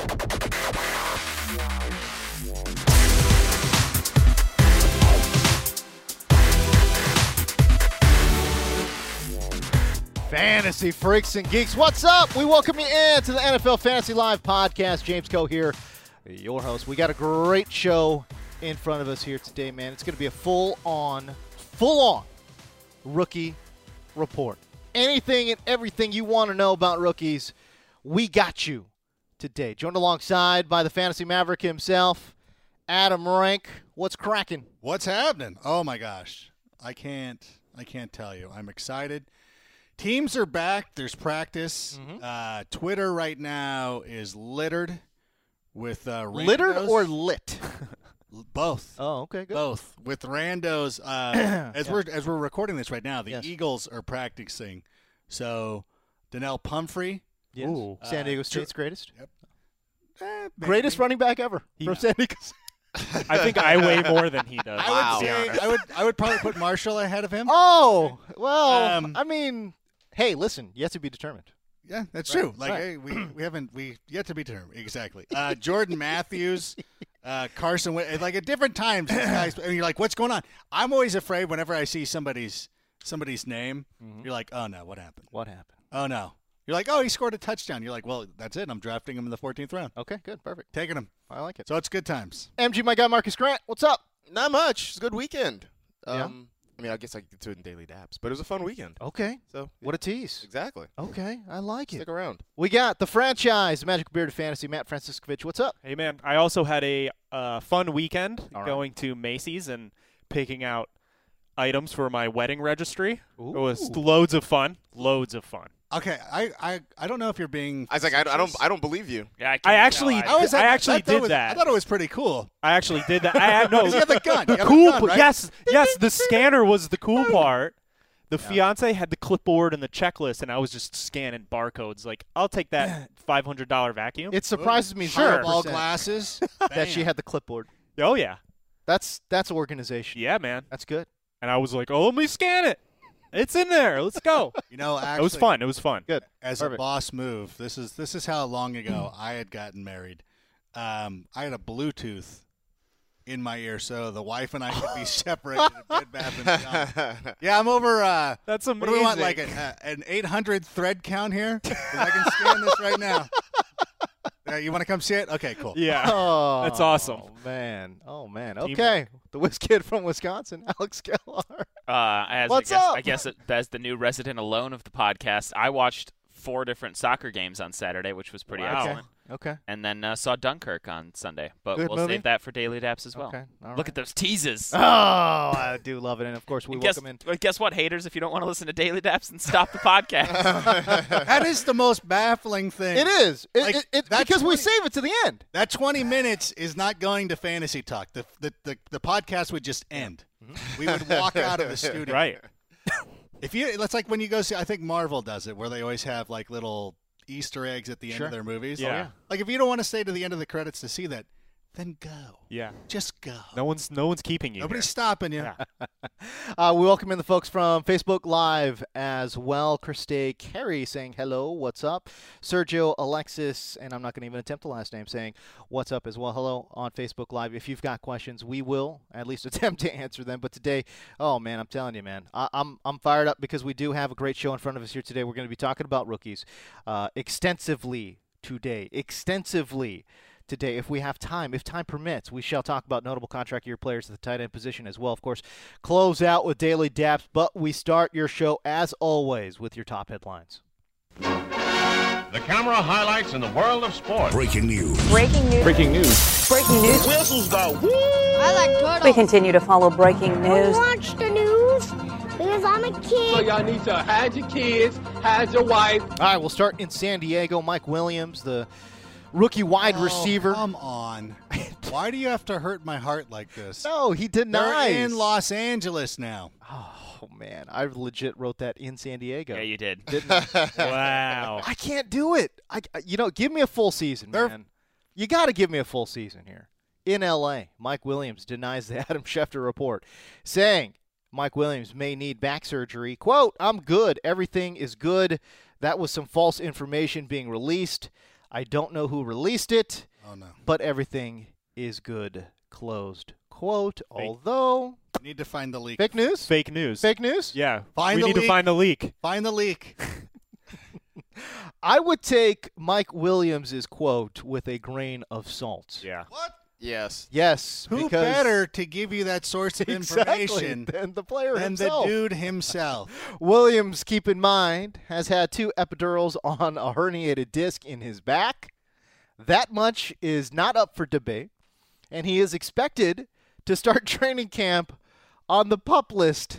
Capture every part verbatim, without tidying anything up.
Fantasy freaks and geeks, what's up? We welcome you in to the N F L Fantasy Live podcast. James Coe here, your host. We got a great show in front of us here today, man. It's going to be a full-on, full-on rookie report. Anything and everything you want to know about rookies, we got you today. Joined alongside by the Fantasy Maverick himself, Adam Rank. What's cracking? What's happening? Oh my gosh, I can't, I can't tell you. I'm excited. Teams are back. There's practice. Mm-hmm. Uh, Twitter right now is littered with uh, randos. Littered or lit? Both. Oh, okay, good. Both with randos. Uh, as yeah. we're as we're recording this right now, the yes. Eagles are practicing. So, Donnell Pumphrey, yes. Ooh, uh, San Diego State's tr- greatest, yep. eh, greatest running back ever he, from San Diego. I think I weigh more than he does. I wow. would say I would I would probably put Marshall ahead of him. Oh well, um, I mean. Hey, listen, yet to be determined. Yeah, that's right. true. Like, right. hey, we we haven't we yet to be determined exactly. Uh, Jordan Matthews, uh, Carson, like at different times, these guys, and you're like, what's going on? I'm always afraid whenever I see somebody's somebody's name. Mm-hmm. You're like, oh no, what happened? What happened? Oh no. You're like, oh, he scored a touchdown. You're like, well, that's it. I'm drafting him in the fourteenth round. Okay, good, perfect. Taking him. I like it. So it's good times. M G, my guy Marcus Grant, what's up? Not much. It's a good weekend. Um, yeah. I mean, I guess I could do it in daily dabs, but it was a fun weekend. Okay. So what a tease. Exactly. Okay, I like Stick it. Stick around. We got the franchise, Magic Bearded Fantasy, Matt Franciscovich. What's up? Hey, man. I also had a uh, fun weekend All going right. to Macy's and picking out items for my wedding registry. Ooh. It was loads of fun. Loads of fun. Okay, I, I, I don't know if you're being. I was like, I, I don't I don't believe you. Yeah, I, I actually I, was, I actually that, that did was, that. I thought it was pretty cool. I actually did that. I had no. You have the gun. The You have cool. the gun, right? Yes, yes. The scanner was the cool part. The yeah. fiance had the clipboard and the checklist, and I was just scanning barcodes. Like, I'll take that five hundred dollar vacuum. It surprises me. Sure. All glasses. that she had the clipboard. Oh yeah. That's that's organization. Yeah, man. That's good. And I was like, oh, let me scan it. It's in there. Let's go. You know, actually, it was fun. It was fun. Good. As Perfect. a boss move, this is this is how long ago I had gotten married. Um, I had a Bluetooth in my ear, so the wife and I could be separated at Bed Bath and Beyond. Yeah, I'm over. Uh, That's amazing. What do we want? Like a, uh, an eight hundred thread count here? 'Cause I can scan this right now. Uh, you want to come see it? Okay, cool. Yeah. Oh, that's awesome. Oh, man. Oh, man. Teamwork. Okay. The whiz kid from Wisconsin, Alex Gellar. Uh, as What's I guess, up? I guess it, as the new resident alone of the podcast, I watched four different soccer games on Saturday, which was pretty Wow. excellent. Okay. And then uh, saw Dunkirk on Sunday. But Good we'll movie? save that for Daily Daps as well. Okay. All Look right. at those teases. Oh, I do love it. And, of course, we And guess, welcome in. well, guess what, haters? If you don't want to listen to Daily Daps, then stop the podcast. That is the most baffling thing. It is. It, Like, it, it, that because we twenty save it to the end. That twenty minutes is not going to fantasy talk. The the the, the podcast would just end. Mm-hmm. We would walk out of the studio. Right. If you, it's like when you go see. I think Marvel does it, where they always have like little Easter eggs at the end Sure. of their movies. Yeah. Oh, yeah. Like if you don't want to stay to the end of the credits to see that, then go. Yeah. Just go. No one's no one's keeping you. Nobody's here. stopping you. Yeah. Uh, we welcome in the folks from Facebook Live as well. Christy Carey saying hello, what's up? Sergio Alexis, and I'm not going to even attempt the last name, saying what's up as well. Hello on Facebook Live. If you've got questions, we will at least attempt to answer them. But today, oh, man, I'm telling you, man, I- I'm I'm fired up because we do have a great show in front of us here today. We're going to be talking about rookies uh, extensively today, extensively. Today, if we have time, if time permits, we shall talk about notable contract year players at the tight end position as well. Of course, close out with Daily Daps, but we start your show, as always, with your top headlines. The camera highlights in the world of sports. Breaking news. Breaking news. Breaking news. Breaking news. Whistles go woo! I like turtles. We continue to follow breaking news. I watch the news because I'm a kid. So y'all need to hide your kids, hide your wife. All right, we'll start in San Diego. Mike Williams, the rookie wide Oh, receiver. Come on. Why do you have to hurt my heart like this? No, he denies. They're in Los Angeles now. Oh, man. I legit wrote that in San Diego. Yeah, you did. Didn't I? Wow. I can't do it. I, you know, give me a full season, They're- man. You got to give me a full season here. In L A, Mike Williams denies the Adam Schefter report, saying Mike Williams may need back surgery. Quote, I'm good. Everything is good. That was some false information being released. I don't know who released it, Oh, no. but everything is good. Closed quote. Although, Need to find the leak. fake news? Fake news. Fake news? Yeah. Find we the need leak. to find the leak. Find the leak. I would take Mike Williams' quote with a grain of salt. Yeah. What? Yes. Yes. Who because better to give you that source of exactly, information than the player than himself. the dude himself? Williams, keep in mind, has had two epidurals on a herniated disc in his back. That much is not up for debate, and he is expected to start training camp on the PUP list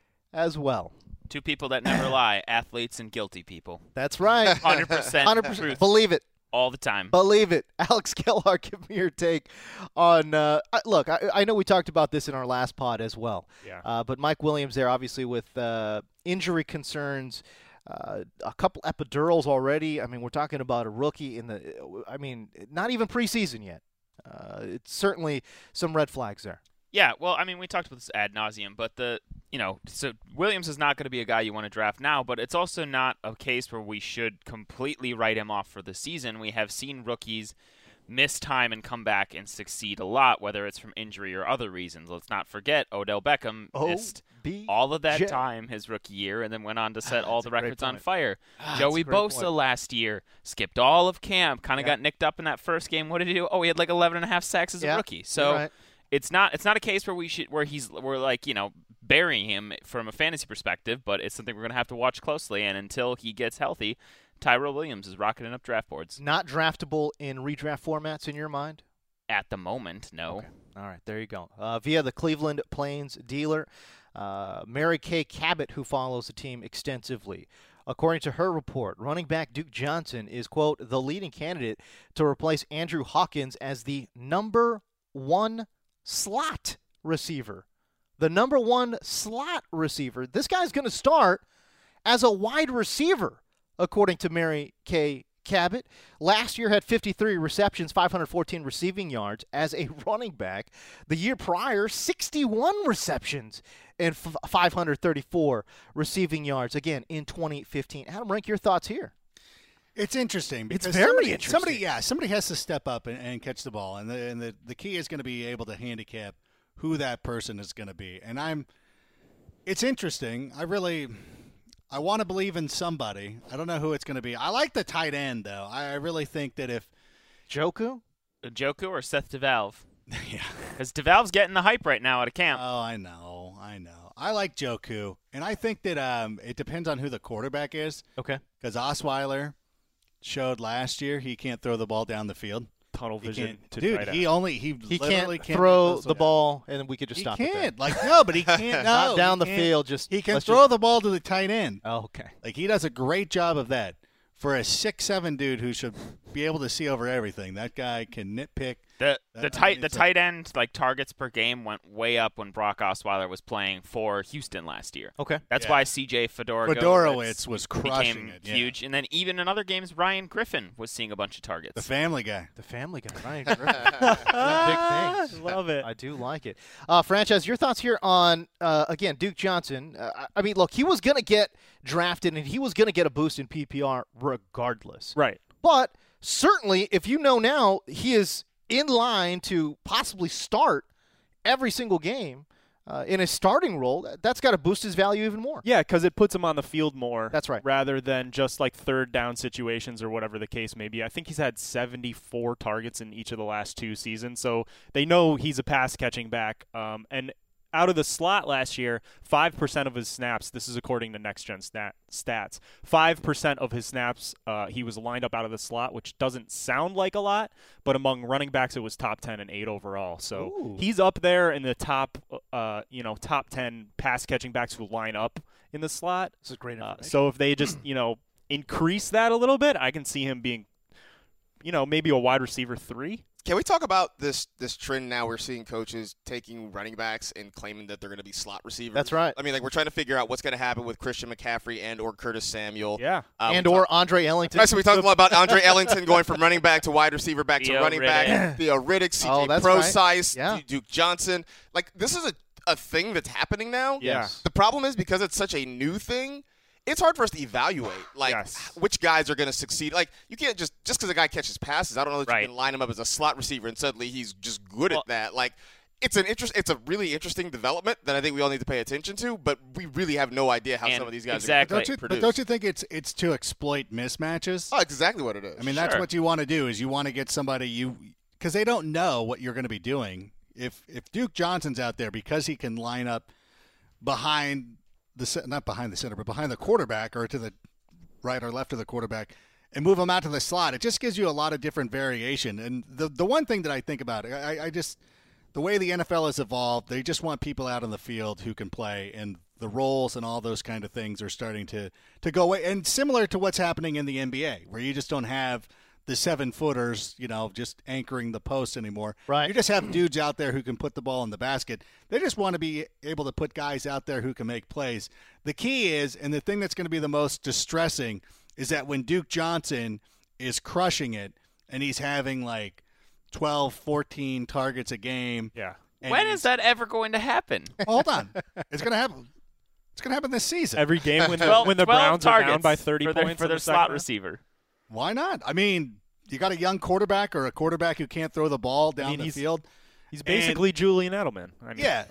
as well. Two people that never lie, athletes and guilty people. That's right. one hundred percent one hundred percent. truth Believe it. all the time. Believe it. Alex Kellar, give me your take on uh, – look, I, I know we talked about this in our last pod as well. Yeah. Uh, but Mike Williams there, obviously, with uh, injury concerns, uh, a couple epidurals already. I mean, we're talking about a rookie in the – I mean, not even preseason yet. Uh, it's certainly some red flags there. Yeah, well, I mean, we talked about this ad nauseum, but the, you know, so Williams is not going to be a guy you want to draft now, but it's also not a case where we should completely write him off for the season. We have seen rookies miss time and come back and succeed a lot, whether it's from injury or other reasons. Let's not forget Odell Beckham missed all of that time his rookie year and then went on to set all the records on fire. Joey Bosa last year skipped all of camp, kind of Yeah. got nicked up in that first game. What did he do? Oh, he had like eleven and a half sacks as Yeah, a rookie. So right. It's not it's not a case where we should where he's we're like, you know, burying him from a fantasy perspective, but it's something we're going to have to watch closely, and until he gets healthy, Tyrell Williams is rocketing up draft boards. Not draftable in redraft formats in your mind? At the moment, no. Okay. All right, there you go. Uh, via the Cleveland Plains dealer, uh, Mary Kay Cabot, who follows the team extensively. According to her report, running back Duke Johnson is, quote, the leading candidate to replace Andrew Hawkins as the number one slot receiver. The number one slot receiver. This guy's going to start as a wide receiver, according to Mary Kay Cabot. Last year had fifty-three receptions, five hundred fourteen receiving yards as a running back. The year prior, sixty-one receptions and f- five hundred thirty-four receiving yards, again, in twenty fifteen. Adam, rank your thoughts here. It's interesting because It's very somebody, interesting. somebody, yeah, somebody has to step up and, and catch the ball, and the and the, the key is going to be able to handicap who that person is going to be. And I'm, it's interesting. I really, I want to believe in somebody. I don't know who it's going to be. I like the tight end though. I, I really think that if Joku? Joku or Seth DeValve? yeah, Because DeValve's getting the hype right now at a camp. oh, I know, I know. I like Joku, and I think that um, it depends on who the quarterback is. Okay. Because Osweiler showed last year he can't throw the ball down the field. Tunnel He vision can't, to dude. try to He only he He literally can't can't throw those- the ball, and then we could just He stop can't. it there. Like no, but he can't. No, Not down he the can't. field, just he can let's throw just- the ball to the tight end. Oh, okay. Like he does a great job of that. For a six seven dude who should be able to see over everything, that guy can nitpick. The That- the I tight mean, the it's a- tight end like targets per game went way up when Brock Osweiler was playing for Houston last year. Okay. That's Yeah. why C J Fedor Fedorowicz was crushing became it. Yeah. huge, and then even in other games, Ryan Griffin was seeing a bunch of targets. The Family Guy. The Family Guy, right? Big things. Love it. I do like it. Uh, franchise, your thoughts here on, uh, again, Duke Johnson. Uh, I- I mean, look, he was going to get drafted, and he was going to get a boost in P P R regardless. Right. But certainly, if you know now, he is in line to possibly start every single game uh, in a starting role. That's got to boost his value even more. Yeah, because it puts him on the field more. That's right. Rather than just like third down situations or whatever the case may be. I think he's had seventy-four targets in each of the last two seasons, so they know he's a pass catching back. Um, and out of the slot last year, five percent of his snaps, this is according to Next Gen stat, Stats, five percent of his snaps uh, he was lined up out of the slot, which doesn't sound like a lot, but among running backs it was top ten and eight overall. So Ooh. he's up there in the top, uh, you know, top ten pass catching backs who line up in the slot. This is great Uh, information. so if they just, you know, increase that a little bit, I can see him being, you know, maybe a wide receiver three. Can we talk about this this trend now? We're seeing coaches taking running backs and claiming that they're going to be slot receivers. That's right. I mean, like we're trying to figure out what's going to happen with Christian McCaffrey and or Curtis Samuel. Yeah. Uh, we and talk- or Andre Ellington. So we talked a lot about Andre Ellington going from running back to wide receiver back to Theo running Riddick. back. Theo Riddick, C J Oh, that's right. Procise, Yeah. Duke Johnson. Like this is a, a thing that's happening now. Yes. The problem is because it's such a new thing, it's hard for us to evaluate like Yes. which guys are going to succeed. Like you can't just just because a guy catches passes, I don't know that Right. you can line him up as a slot receiver and suddenly he's just good Well- at that. Like it's an interest. It's a really interesting development that I think we all need to pay attention to. But we really have no idea how And some of these guys exactly. are Don't going you, to but produce. don't you think it's it's to exploit mismatches? Oh, that's exactly what it is. I mean, that's Sure. what you want to do is you want to get somebody you because they don't know what you're going to be doing. If if Duke Johnson's out there because he can line up behind the ce- not behind the center but behind the quarterback or to the right or left of the quarterback and move him out to the slot, it just gives you a lot of different variation. And the the one thing that I think about, I, I just the way the N F L has evolved, they just want people out on the field who can play, and the roles and all those kind of things are starting to, to go away. And similar to what's happening in the N B A, where you just don't have the seven-footers, you know, just anchoring the post anymore. Right. You just have dudes out there who can put the ball in the basket. They just want to be able to put guys out there who can make plays. The key is, and the thing that's going to be the most distressing, is that when Duke Johnson is crushing it and he's having like twelve, fourteen targets a game. Yeah. and When he's- is that ever going to happen? Hold on. It's going to happen. It's going to happen this season. Every game when the, twelve, when the twelve Browns are down targets by thirty for their, points for in their the second slot half? receiver. Why not? I mean, you got a young quarterback or a quarterback who can't throw the ball down mean, the he's- field. He's basically Julian Edelman. I mean, Yeah.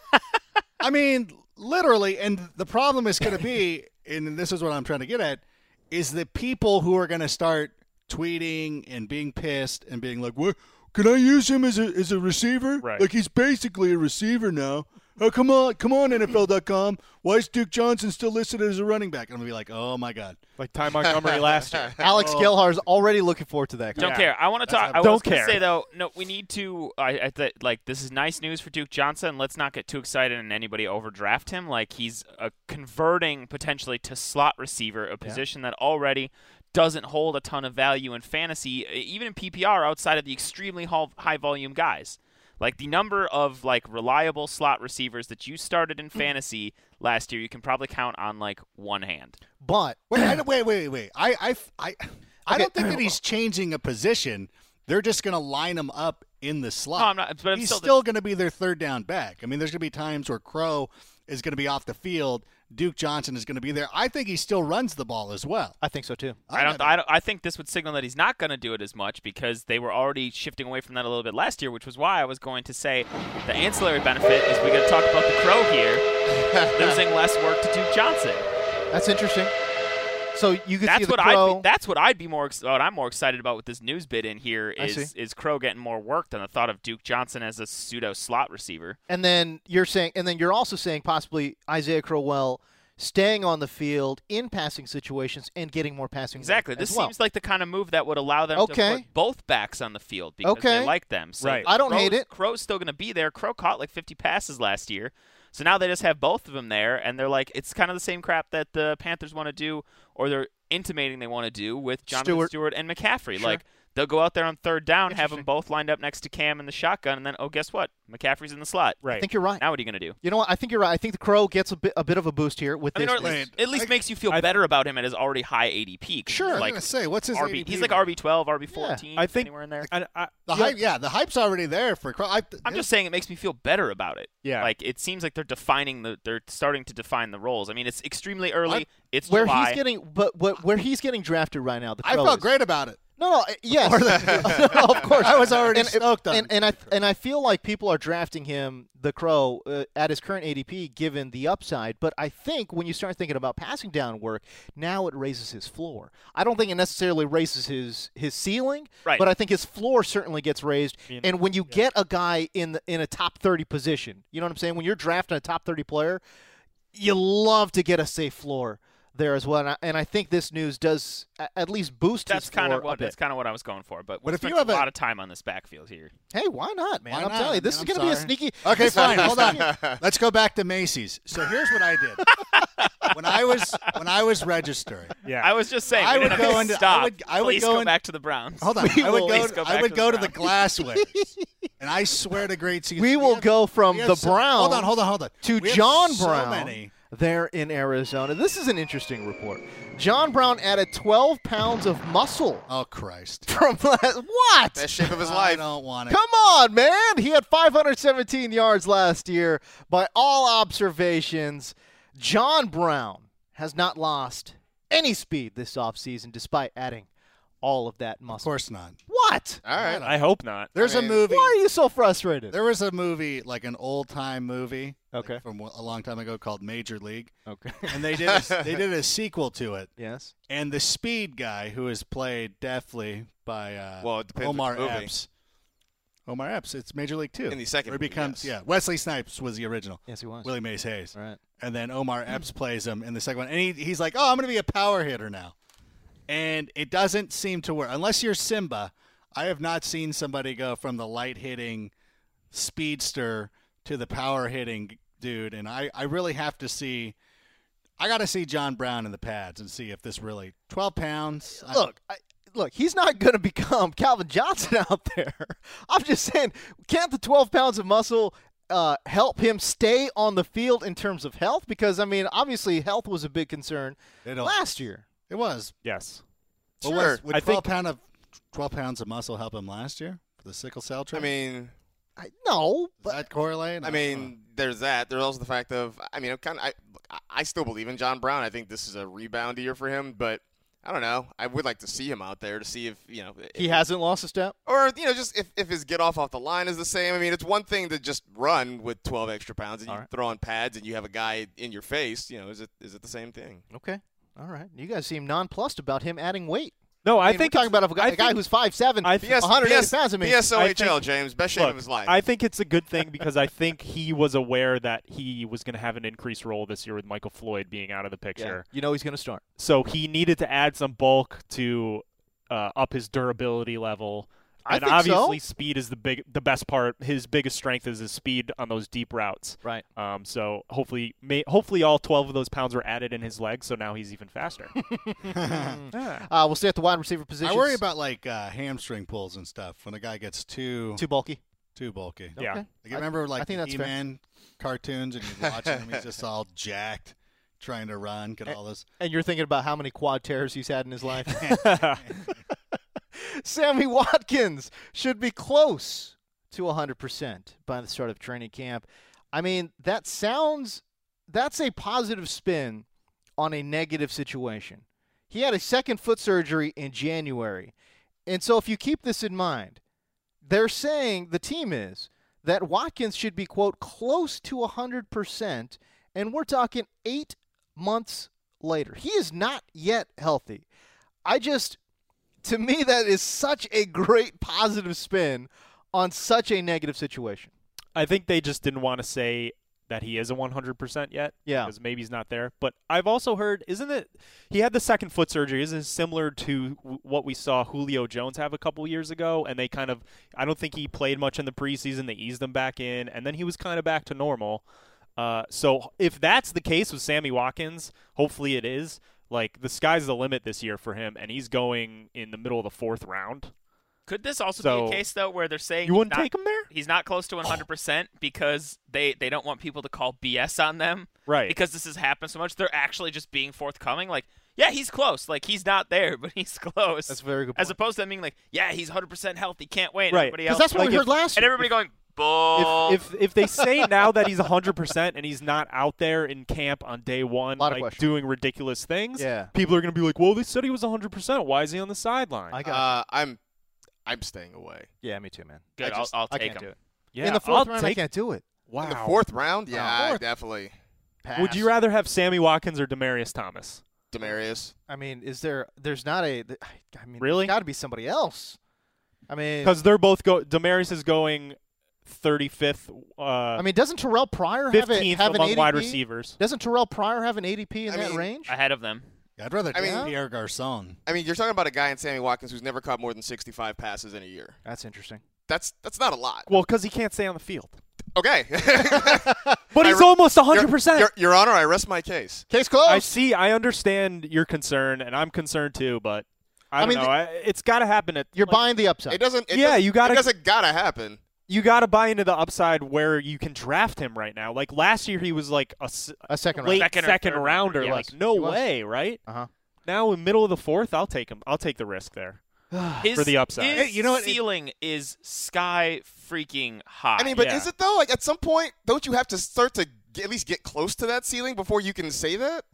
I mean, literally, and the problem is going to be, and this is what I'm trying to get at, is the people who are going to start tweeting and being pissed and being like, "What? Can I use him as a as a receiver? Right. Like he's basically a receiver now. Oh, come on, come on, N F L dot com. Why is Duke Johnson still listed as a running back?" And I'm gonna be like, "Oh my god." like Ty Montgomery last year. Alex Oh. Gelhar's already looking forward to that. Don't Yeah. care. I want to That's talk. how- I Don't was gonna care. say though, no, we need to. I, I th- like this is nice news for Duke Johnson. Let's not get too excited and anybody overdraft him. Like he's uh, converting potentially to slot receiver, a position that already doesn't hold a ton of value in fantasy, even in P P R, outside of the extremely high volume guys. Like the number of like reliable slot receivers that you started in fantasy last year, you can probably count on like one hand. But Wait, I, wait, wait, wait. I, I, I, I Okay. don't think that he's changing a position. They're just going to line him up in the slot. No, I'm not- but I'm he's still- still going to be their third down back. I mean, there's going to be times where Crow is going to be off the field. Duke Johnson is going to be there. I think he still runs the ball as well. I think so too. I don't, I don't. I think this would signal that he's not going to do it as much because they were already shifting away from that a little bit last year, which was why I was going to say the ancillary benefit is we got to talk about the Crow here losing less work to Duke Johnson. That's interesting. So you could see That's the what Crow. I'd. Be, that's what I'd be more. ex- What I'm more excited about with this news bit in here I is see. is Crow getting more work than the thought of Duke Johnson as a pseudo slot receiver. And then you're saying, and then you're also saying possibly Isaiah Crowell staying on the field in passing situations and getting more passing. Exactly. work This as well. seems like the kind of move that would allow them Okay. to put both backs on the field because Okay. they like them. So Right. I don't hate Crow's- it. Crow's still going to be there. Crow caught like fifty passes last year. So now they just have both of them there, and they're like, it's kind of the same crap that the Panthers want to do, or they're intimating they want to do with Jonathan Stewart. Stewart, and McCaffrey. Sure. Like, they'll go out there on third down, have them Interesting. both lined up next to Cam in the shotgun, and then, oh, guess what? McCaffrey's in the slot. Right. I think you're right. Now what are you going to do? You know what? I think you're right. I think the Crow gets a bit a bit of a boost here with I mean, this. or at Wait, least, at least I- makes you feel I- better about him at his already high A D P. 'cause Sure. he's I was like going to say, what's his R B. A D P He's like now? R B twelve, R B fourteen, I think- anywhere in there. And I, The hype, yeah, the hype's already there for Crow. I, I'm just saying it makes me feel better about it. Yeah. Like it seems like they're defining the they're starting to define the roles. I mean, it's extremely early. I- it's where July. he's getting, but what where he's getting drafted right now. The I Crow felt is. great about it. No, no, uh, yes, of course. I was already and, stoked on and, it. and I and I feel like people are drafting him, the Crow, uh, at his current A D P, given the upside. But I think when you start thinking about passing down work, now it raises his floor. I don't think it necessarily raises his his ceiling, Right. but I think his floor certainly gets raised. I mean, and when you get a guy in the, in a top thirty position, you know what I'm saying? When you're drafting a top thirty player, you love to get a safe floor there as well. And I, and I think this news does a- at least boost That's his kind floor of a what bit. that's kind of what I was going for. But we But if spent you have a a- lot of time on this backfield here. Hey, why not, man? Why I'm not? telling you, this I is mean, going I'm to be a sorry. sneaky. Okay, this is fine. gonna Hold be a on. Let's go back to Macy's. So here's what I did. when I was when I was registering. yeah. I was just saying. I we would didn't have go to into- I stop. would- I would Please go go in- back to the Browns. Hold on. We I would will- go. Please go I back would to go the to the Browns. glasswares, and I swear to great season. We will have- go from we have the so- Browns Hold on, hold on, hold on. to We have John so Brown many. there in Arizona. This is an interesting report. John Brown added twelve pounds of muscle Oh Christ! from last. What? Best shape of his I life. don't want it. Come on, man. He had five hundred seventeen yards last year. By all observations, John Brown has not lost any speed this offseason despite adding all of that muscle. Of course not. What? All right. I hope not. There's I mean, a movie. Why are you so frustrated? There was a movie, like an old-time movie Okay. like from a long time ago called Major League. Okay. And they did a, they did a sequel to it. Yes. And the speed guy, who is played deftly by uh, Well, it depends Omar which movie. Epps. Omar Epps. It's Major League Two. In the second Where he movie, becomes, yes. yeah. Wesley Snipes was the original. Yes, he was. Willie Mays Hayes. Right. And then Omar Epps plays him in the second one. And he, he's like, oh, I'm going to be a power hitter now. And it doesn't seem to work. Unless you're Simba, I have not seen somebody go from the light-hitting speedster to the power-hitting dude. And I, I really have to see – I got to see John Brown in the pads and see if this really – twelve pounds. I- Look, I, look, he's not going to become Calvin Johnson out there. I'm just saying, can't the twelve pounds of muscle uh, help him stay on the field in terms of health? Because, I mean, obviously health was a big concern It'll- last year. It was. Yes. But Sure. was, would I twelve, think- pound of, twelve pounds of muscle help him last year for the sickle cell I trait? mean, I, no, Does but that correlate? I mean, there's that. There's also the fact of, I mean, I'm kind of, I, look, I still believe in John Brown. I think this is a rebound year for him, but I don't know. I would like to see him out there to see if, you know. he if, hasn't lost a step. Or, you know, just if, if his get off off the line is the same. I mean, it's one thing to just run with twelve extra pounds and you All right. throw on pads and you have a guy in your face. You know, is it is it the same thing? Okay. All right. You guys seem nonplussed about him adding weight. No, I, I, mean, think we're talking it's- about a guy, I a guy think- who's five seven, I one think- hundred eighty pounds. I mean, B S O H L, I think- James, best shape Look, of his life. I think it's a good thing because I think he was aware that he was going to have an increased role this year with Michael Floyd being out of the yeah, picture. you know he's going to start. So he needed to add some bulk to uh, up his durability level. I And think obviously, so. speed is the big, the best part. His biggest strength is his speed on those deep routes. Right. Um, so hopefully, may, hopefully all twelve of those pounds were added in his legs. So now he's even faster. Yeah. Uh, we'll stay at the wide receiver position. I worry about like uh, hamstring pulls and stuff when a guy gets too too bulky. too bulky. Yeah. Okay. Like, you I- remember I like think the that's fair. E-Man cartoons and you're watching him, he's just all jacked, trying to run, get all this. And you're thinking about how many quad tears he's had in his life. Sammy Watkins should be close to one hundred percent by the start of training camp. I mean, that sounds – that's a positive spin on a negative situation. He had a second foot surgery in January. And so if you keep this in mind, they're saying, the team is, that Watkins should be, quote, close to one hundred percent, and we're talking eight months later. He is not yet healthy. I just, to me, that is such a great positive spin on such a negative situation. I think they just didn't want to say that he is a one hundred percent yet. Yeah. Because maybe he's not there. But I've also heard, isn't it, he had the second foot surgery. Isn't it similar to w- what we saw Julio Jones have a couple years ago? And they kind of, I don't think he played much in the preseason. They eased him back in. And then he was kind of back to normal. Uh, so if that's the case with Sammy Watkins, hopefully it is. Like, the sky's the limit this year for him. And he's going in the middle of the fourth round. Could this also So, be a case, though, where they're saying You wouldn't he's not, take him there? he's not close to one hundred percent because they, they don't want people to call B S on them? Right. Because this has happened so much. They're actually just being forthcoming. Like, yeah, he's close. Like, he's not there, but he's close. That's a very good As point. opposed to them being like, yeah, he's one hundred percent healthy, can't wait. Right. Everybody 'Cause else that's what Like we if- heard last and year. everybody going, bull. If, if if they say now that he's one hundred percent and he's not out there in camp on day one, Lot of like questions. doing ridiculous things, Yeah. people are going to be like, well, they said he was one hundred percent. Why is he on the sideline? I got Uh, I'm I'm staying away. Yeah, me too, man. Good, I just- I'll, I'll I take can't him. do it. yeah, In the fourth I'll round, I take, can't do it. Wow. In the fourth round, yeah, I Fourth. definitely. Pass. Would you rather have Sammy Watkins or Demarius Thomas? Demarius. I mean, is there? There's not a. I mean, Really? Got to be somebody else. I mean, Because they're both go. Demarius is going thirty-fifth. Uh, I mean, doesn't Terrell Pryor have, a, fifteenth have an among A D P? wide receivers. Doesn't Terrell Pryor have an A D P in I that mean, range? Ahead of them. Yeah, I'd rather I take mean- Pierre Garcon. I mean, you're talking about a guy in Sammy Watkins who's never caught more than sixty-five passes in a year. That's interesting. That's that's not a lot. Well, because he can't stay on the field. Okay. But I he's re- almost one hundred Your, percent. Your, Your Honor, I rest my case. Case closed. I see. I understand your concern, and I'm concerned too. But I, I don't mean, know. the- I, it's got to happen. At You're like, buying the upside. It doesn't. It Yeah, doesn't- you gotta- It doesn't gotta happen. You got to buy into the upside where you can draft him right now. Like last year, he was like a, s- a second late round. Second second, or third rounder. rounder, Like yes. no He was. way, right? Uh-huh. Now in middle of the fourth, I'll take him. I'll take the risk there. His, For the upside. His Hey, you know what? ceiling is sky freaking high. I mean, but Yeah. is it though? Like at some point, don't you have to start to get, at least get close to that ceiling before you can say that? Bro,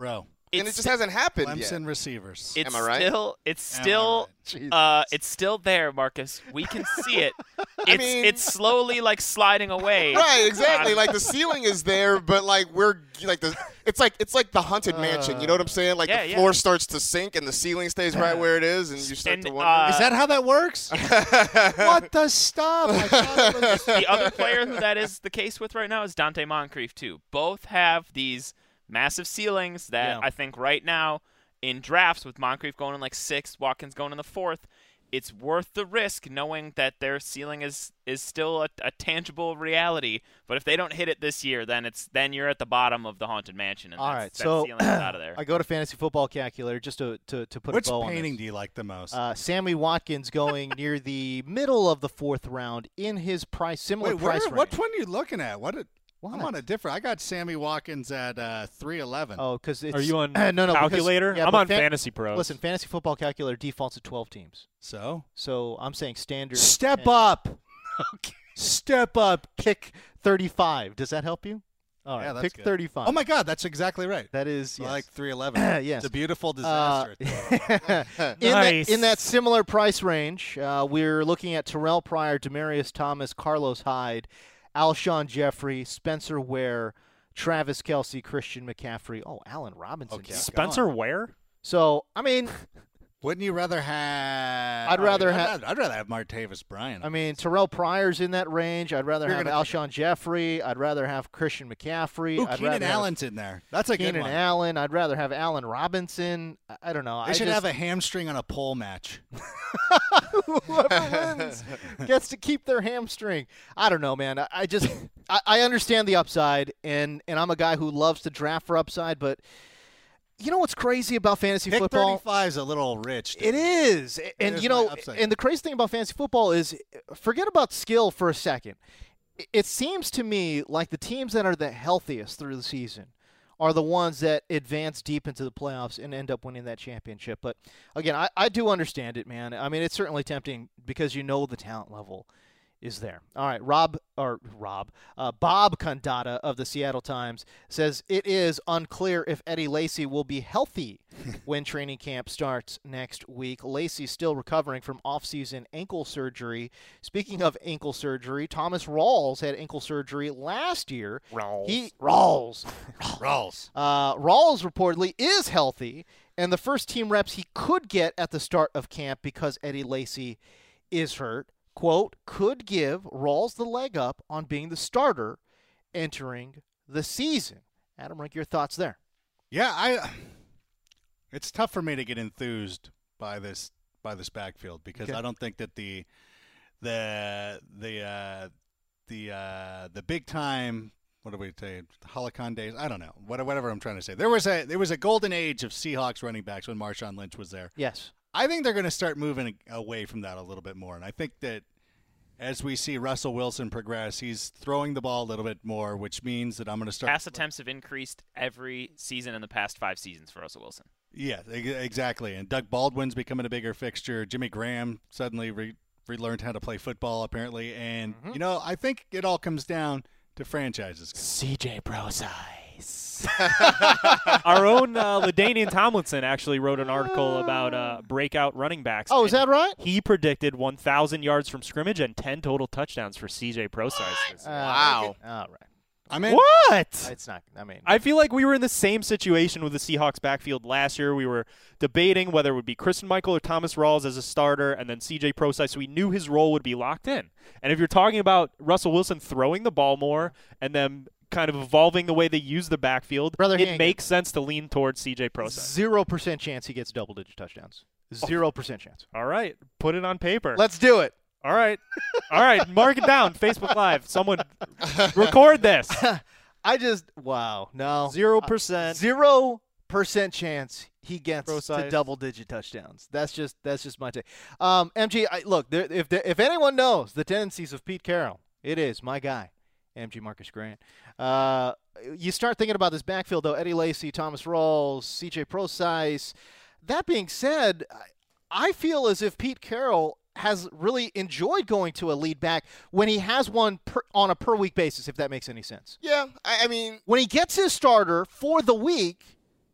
and it just hasn't happened Clemson yet. receivers. It's Am I right? still, it's Am I still, right? uh, it's still there, Marcus. We can see it. It's, mean- it's slowly like sliding away. Right, exactly. Like the ceiling is there, but like we're like the it's like it's like the haunted mansion. You know what I'm saying? Like Yeah, the yeah. floor starts to sink and the ceiling stays right where it is, and you start And, to wonder. uh, Is that how that works? What the stuff? I thought it was- The other player who that is the case with right now is Dante Moncrief too. Both have these massive ceilings that Yeah. I think right now in drafts with Moncrief going in like sixth, Watkins going in the fourth, it's worth the risk knowing that their ceiling is is still a, a tangible reality. But if they don't hit it this year, then it's then you're at the bottom of the haunted mansion. And All that's, right, that so ceiling's out of there. I go to Fantasy Football Calculator just to to, to put Which a bow on painting this. do you like the most? Uh, Sammy Watkins going near the middle of the fourth round in his price, similar Wait, where, price range. what one are you looking at? What? Did, I'm What? on a different. I got Sammy Watkins at uh, three eleven. Oh, because it's Are you on no, no, because- calculator? yeah, I'm but on fan- Fantasy Pros. Listen, Fantasy Football Calculator defaults at twelve teams, So so I'm saying standard. step ten. up. Step up, pick thirty-five. Does that help you? All right, Yeah, that's pick good. thirty-five. Oh my God, that's exactly right. That is I yes. like three eleven. Yes. It's a beautiful Uh, disaster. in, Nice. that, in that similar price range, uh, we're looking at Terrell Pryor, Demarius Thomas, Carlos Hyde, Alshon Jeffrey, Spencer Ware, Travis Kelce, Christian McCaffrey. Oh, Allen Robinson. Okay. too. Spencer Ware? So, I mean, Wouldn't you rather have? I'd rather I'd have- rather- I'd rather have Martavis Bryant. I mean, Terrell Pryor's in that range. I'd rather You're have gonna- Alshon Jeffrey. I'd rather have Christian McCaffrey. Ooh, I'd Keenan rather have Allen's in there. That's a good Keenan one. Allen. I'd rather have Allen Robinson. I, I don't know. They I should just, have a hamstring on a pole match. whoever wins gets to keep their hamstring. I don't know, man. I, I just I, I understand the upside, and and I'm a guy who loves to draft for upside, but you know what's crazy about fantasy Pick football? thirty-five is a little rich. It is, and There's you my know, upside. and the crazy thing about fantasy football is, forget about skill for a second. It- It seems to me like the teams that are the healthiest through the season are the ones that advance deep into the playoffs and end up winning that championship. But again, I, I do understand it, man. I mean, it's certainly tempting because you know the talent level is there. All right, Rob or Rob uh, Bob Condata of the Seattle Times says it is unclear if Eddie Lacy will be healthy when training camp starts next week. Lacy's still recovering from off-season ankle surgery. Speaking of ankle surgery, Thomas Rawls had ankle surgery last year. Rawls. He Rawls. Rawls. Uh, Rawls reportedly is healthy, and the first team reps he could get at the start of camp because Eddie Lacy is hurt, quote, could give Rawls the leg up on being the starter entering the season. Adam, Rink, your thoughts there? Yeah, I. It's tough for me to get enthused by this by this backfield because Okay. I don't think that the the the uh, the uh, the big time. What do we say? Holocaust days? I don't know. What, whatever I'm trying to say. There was a there was a golden age of Seahawks running backs when Marshawn Lynch was there. Yes. I think they're going to start moving away from that a little bit more, and I think that as we see Russell Wilson progress, he's throwing the ball a little bit more, which means that I'm going to start. Pass attempts have increased every season in the past five seasons for Russell Wilson. Yeah, e- exactly. And Doug Baldwin's becoming a bigger fixture. Jimmy Graham suddenly re- relearned how to play football, apparently. And, Mm-hmm. you know, I think it all comes down to franchises. C J Brosize. Our own uh, LaDainian Tomlinson actually wrote an article about uh, breakout running backs. Oh, is and that right? He predicted one thousand yards from scrimmage and ten total touchdowns for C J Brosize. Uh, Wow. All right. I mean, What? It's not. I mean, I feel like we were in the same situation with the Seahawks backfield last year. We were debating whether it would be Christian Michael or Thomas Rawls as a starter, and then C J Prosise. So we knew his role would be locked in. And if you're talking about Russell Wilson throwing the ball more and then kind of evolving the way they use the backfield, Brother, he it ain't makes sense to lean towards C J Prosise. zero percent chance he gets double-digit touchdowns. Zero percent chance. All right, put it on paper. Let's do it. All right, all right, mark it down. Facebook Live. Someone record this. I just wow no Zero percent. zero percent chance he gets Pro to size. double-digit touchdowns. That's just that's just my take. Um, M G, I, look, there, if there, if anyone knows the tendencies of Pete Carroll, it is my guy, M G Marcus Grant. Uh, you start thinking about this backfield though: Eddie Lacy, Thomas Rawls, C J Prosise. That being said, I feel as if Pete Carroll has really enjoyed going to a lead back when he has one per, on a per week basis, if that makes any sense. Yeah, I, I mean, When he gets his starter for the week,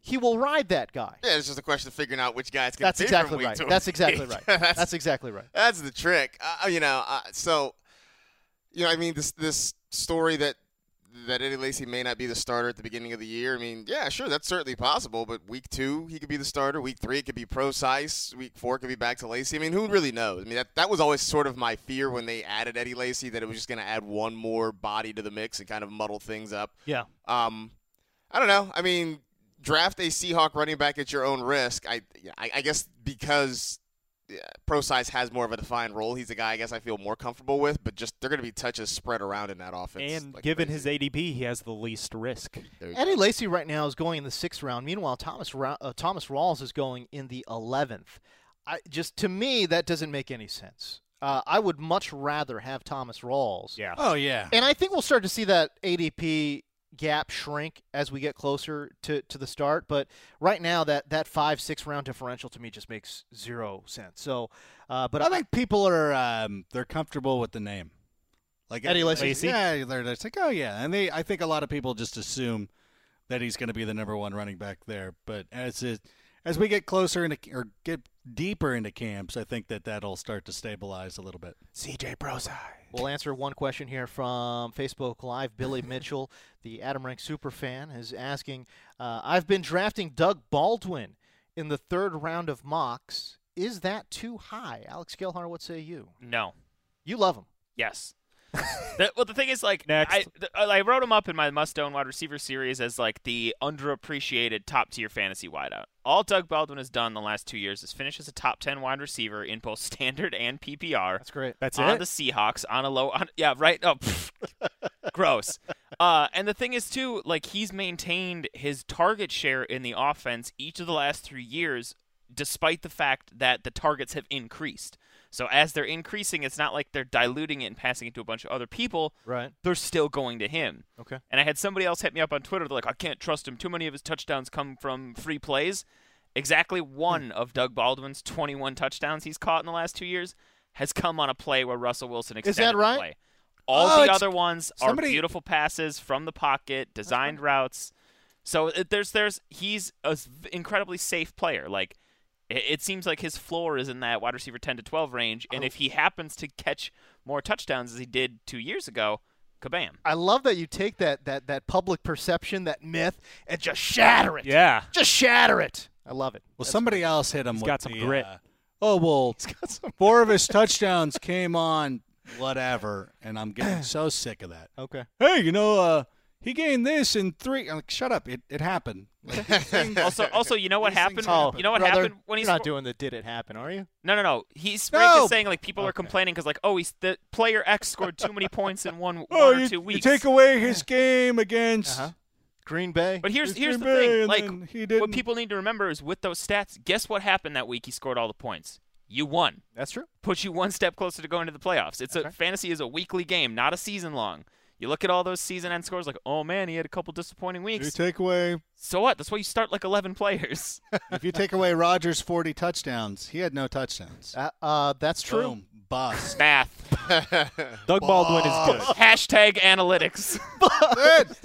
he will ride that guy. Yeah, it's just a question of figuring out which guy's going That's to exactly from right. week to That's week. exactly right. that's, That's exactly right. That's the trick. Uh, you know, uh, so, you know, I mean, this this story that that Eddie Lacy may not be the starter at the beginning of the year, I mean, yeah, sure, that's certainly possible, but week two, he could be the starter. Week three, it could be Pro Sice. Week four, it could be back to Lacy. I mean, who really knows? I mean, that, that was always sort of my fear when they added Eddie Lacy, that it was just going to add one more body to the mix and kind of muddle things up. Yeah. Um, I don't know. I mean, draft a Seahawk running back at your own risk. I, I, I guess because yeah, Pro Size has more of a defined role, he's a guy I guess I feel more comfortable with. But just they're going to be touches spread around in that offense. And like given crazy. his A D P, he has the least risk. Eddie Lacy right now is going in the sixth round. Meanwhile, Thomas Ra- uh, Thomas Rawls is going in the eleventh. I, just to me, that doesn't make any sense. Uh, I would much rather have Thomas Rawls. Yeah. Oh, yeah. And I think we'll start to see that A D P gap shrink as we get closer to, to the start. But right now, that, that five, six round differential to me just makes zero sense. So, uh, but I think people are um, they're comfortable with the name. Like Eddie Lacy? Yeah, they're just like, oh, yeah. And they, I think a lot of people just assume that he's going to be the number one running back there. But as it, as we get closer into, or get deeper into camps, I think that that'll start to stabilize a little bit. C J Prosai. We'll answer one question here from Facebook Live. Billy Mitchell, the Adam Rank superfan, is asking, uh, I've been drafting Doug Baldwin in the third round of mocks. Is that too high? Alex Gelhar, what say you? No. You love him. Yes. the, well, the thing is, like, Next. I, th- I wrote him up in my must-own wide receiver series as, like, the underappreciated top-tier fantasy wideout. All Doug Baldwin has done the last two years is finish as a top ten wide receiver in both standard and P P R. That's great. That's on it? the Seahawks on a low on, yeah right oh pff, gross uh and the thing is too, like, he's maintained his target share in the offense each of the last three years despite the fact that the targets have increased. So as they're increasing, it's not like they're diluting it and passing it to a bunch of other people. Right. They're still going to him. Okay. And I had somebody else hit me up on Twitter. They're like, I can't trust him. Too many of his touchdowns come from free plays. Exactly one of Doug Baldwin's twenty-one touchdowns he's caught in the last two years has come on a play where Russell Wilson extended Is that right? the play. All Oh, the it's- other ones somebody- are beautiful passes from the pocket, designed routes. So it, there's there's he's an incredibly safe player. Like, it, it seems like his floor is in that wide receiver ten to twelve range, and Oh. if he happens to catch more touchdowns as he did two years ago, kabam. I love that you take that, that, that public perception, that myth, and just shatter it. Yeah. Just shatter it. I love it. Well, That's somebody else hit him He's with got some the, grit. uh, oh, well, four of his touchdowns came on whatever, and I'm getting so sick of that. Okay. Hey, you know, uh, he gained this in three. I'm like, shut up. It it happened. Also, also, you know what These things happened? happen. You know what Brother, happened when he's you're not doing the did it happen, are you? No, no, no. He's No! Frank is saying, like, people are Okay. complaining because, like, oh, he's the player X scored too many points in one, Oh, one or you, two you weeks. take away his game against. Uh-huh. Green Bay. But here's It's here's the Green Bay, thing. and Like, then he what didn't. people need to remember is with those stats, guess what happened that week? He scored all the points. You won. That's true. Puts you one step closer to going to the playoffs. It's Okay. a fantasy is a weekly game, not a season long. You look at all those season end scores, like, oh man, he had a couple disappointing You weeks. take away So what? That's why you start like eleven players. if you take away Rodgers' forty touchdowns, he had no touchdowns. Uh, uh, that's true. Boom, bust. Math. Doug Baldwin is good. Hashtag analytics. Good.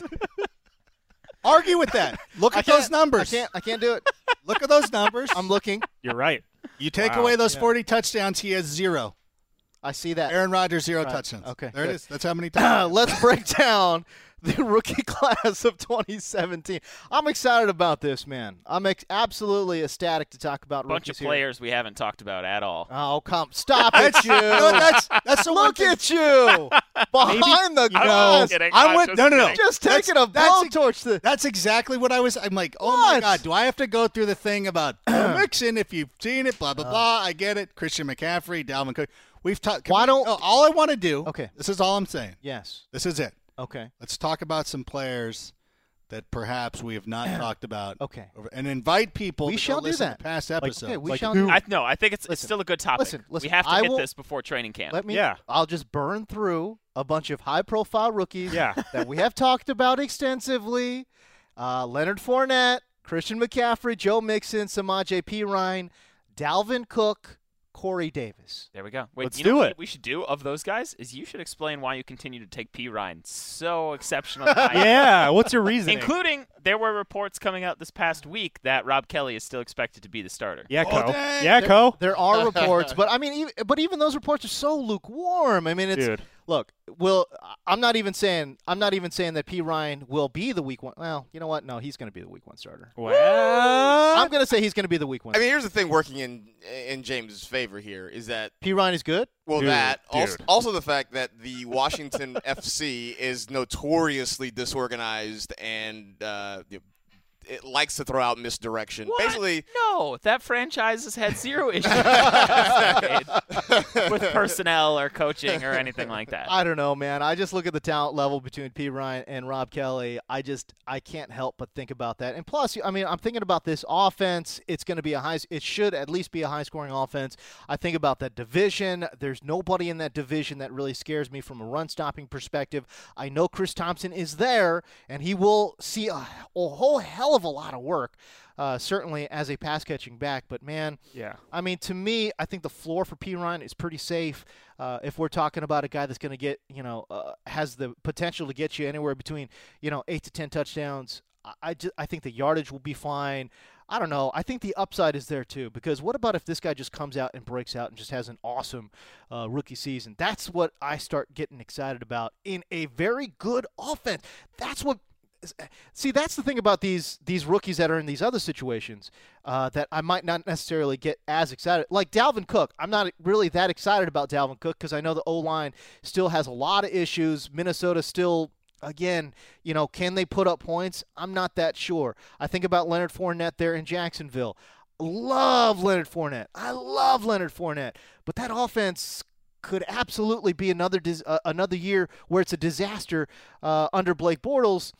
Argue with that. Look I at those can't- numbers. I can't. I can't do it. Look at those numbers. I'm looking. You're right. You take Wow. away those Yeah. forty touchdowns, he has zero. I see that. Aaron Rodgers, zero Right. touchdowns. Okay, There good. it is. That's how many touchdowns. Let's break down the rookie class of twenty seventeen. I'm excited about this, man. I'm ex- absolutely ecstatic to talk about Bunch of rookies here. players we haven't talked about at all. Oh, come. Stop it, you. No, that's that's the one Look thing. at you. Behind the I'm glass. just kidding. I'm I'm with just no, no, no. kidding. Just That's- taking a that's blowtorch to That's exactly what I was. I'm like, oh my What? god, do I have to go through the thing about Mixon? If you've seen it, blah blah blah. I get it. Christian McCaffrey, Dalvin Cook. We've talked. Why don't- all I want to do? Okay. This is all I'm saying. Yes. This is it. Okay. Let's talk about some players that perhaps we have not talked about. Okay. over- And invite people. We to shall go do listen that. To past Like, episodes. okay, we Like shall who- do I no, I think it's it's Listen, still a good topic. listen, listen, we have to I hit will- this before training camp. Let me. Yeah. I'll just burn through a bunch of high-profile rookies Yeah. that we have talked about extensively. Uh, Leonard Fournette, Christian McCaffrey, Joe Mixon, Samaje Perine, Dalvin Cook, Corey Davis. There we go. Wait, Let's you know do what it. we should do of those guys is you should explain why you continue to take P. Ryan so exceptionally high. Yeah, what's your reasoning? Including, there were reports coming out this past week that Rob Kelly is still expected to be the starter. Yeah, Oh, Co. dang. Yeah, Co. There are reports, but I mean, even, but even those reports are so lukewarm. I mean, it's Dude. look. Will I'm not even saying I'm not even saying that P. Ryan will be the week one. Well, you know what? No, he's going to be the week one starter. Well, I'm going to say he's going to be the week one. I mean, here's the thing working in in James's favor here is that P. Ryan is good. well Dude, that also, dude. also the fact that the Washington F C is notoriously disorganized and uh, it likes to throw out misdirection. What? Basically, No, that franchise has had zero issues this decade with personnel or coaching or anything like that. I don't know, man. I just look at the talent level between P. Ryan and Rob Kelly. I just I can't help but think about that. And plus, I mean, I'm thinking about this offense. It's going to be a high. It should at least be a high-scoring offense. I think about that division. There's nobody in that division that really scares me from a run-stopping perspective. I know Chris Thompson is there, and he will see a, a whole hell of a lot of work. Uh, certainly as a pass-catching back, but man, yeah. I mean, to me, I think the floor for P. Ryan is pretty safe. Uh, if we're talking about a guy that's going to get, you know, uh, has the potential to get you anywhere between, you know, eight to ten touchdowns, I, I, just, I think the yardage will be fine. I don't know. I think the upside is there too, because what about if this guy just comes out and breaks out and just has an awesome uh, rookie season? That's what I start getting excited about in a very good offense. That's what. See, that's the thing about these these rookies that are in these other situations uh, that I might not necessarily get as excited. Like Dalvin Cook, I'm not really that excited about Dalvin Cook because I know the O-line still has a lot of issues. Minnesota still, again, you know, can they put up points? I'm not that sure. I think about Leonard Fournette there in Jacksonville. Love Leonard Fournette. I love Leonard Fournette. But that offense could absolutely be another dis- uh, another year where it's a disaster uh, under Blake Bortles.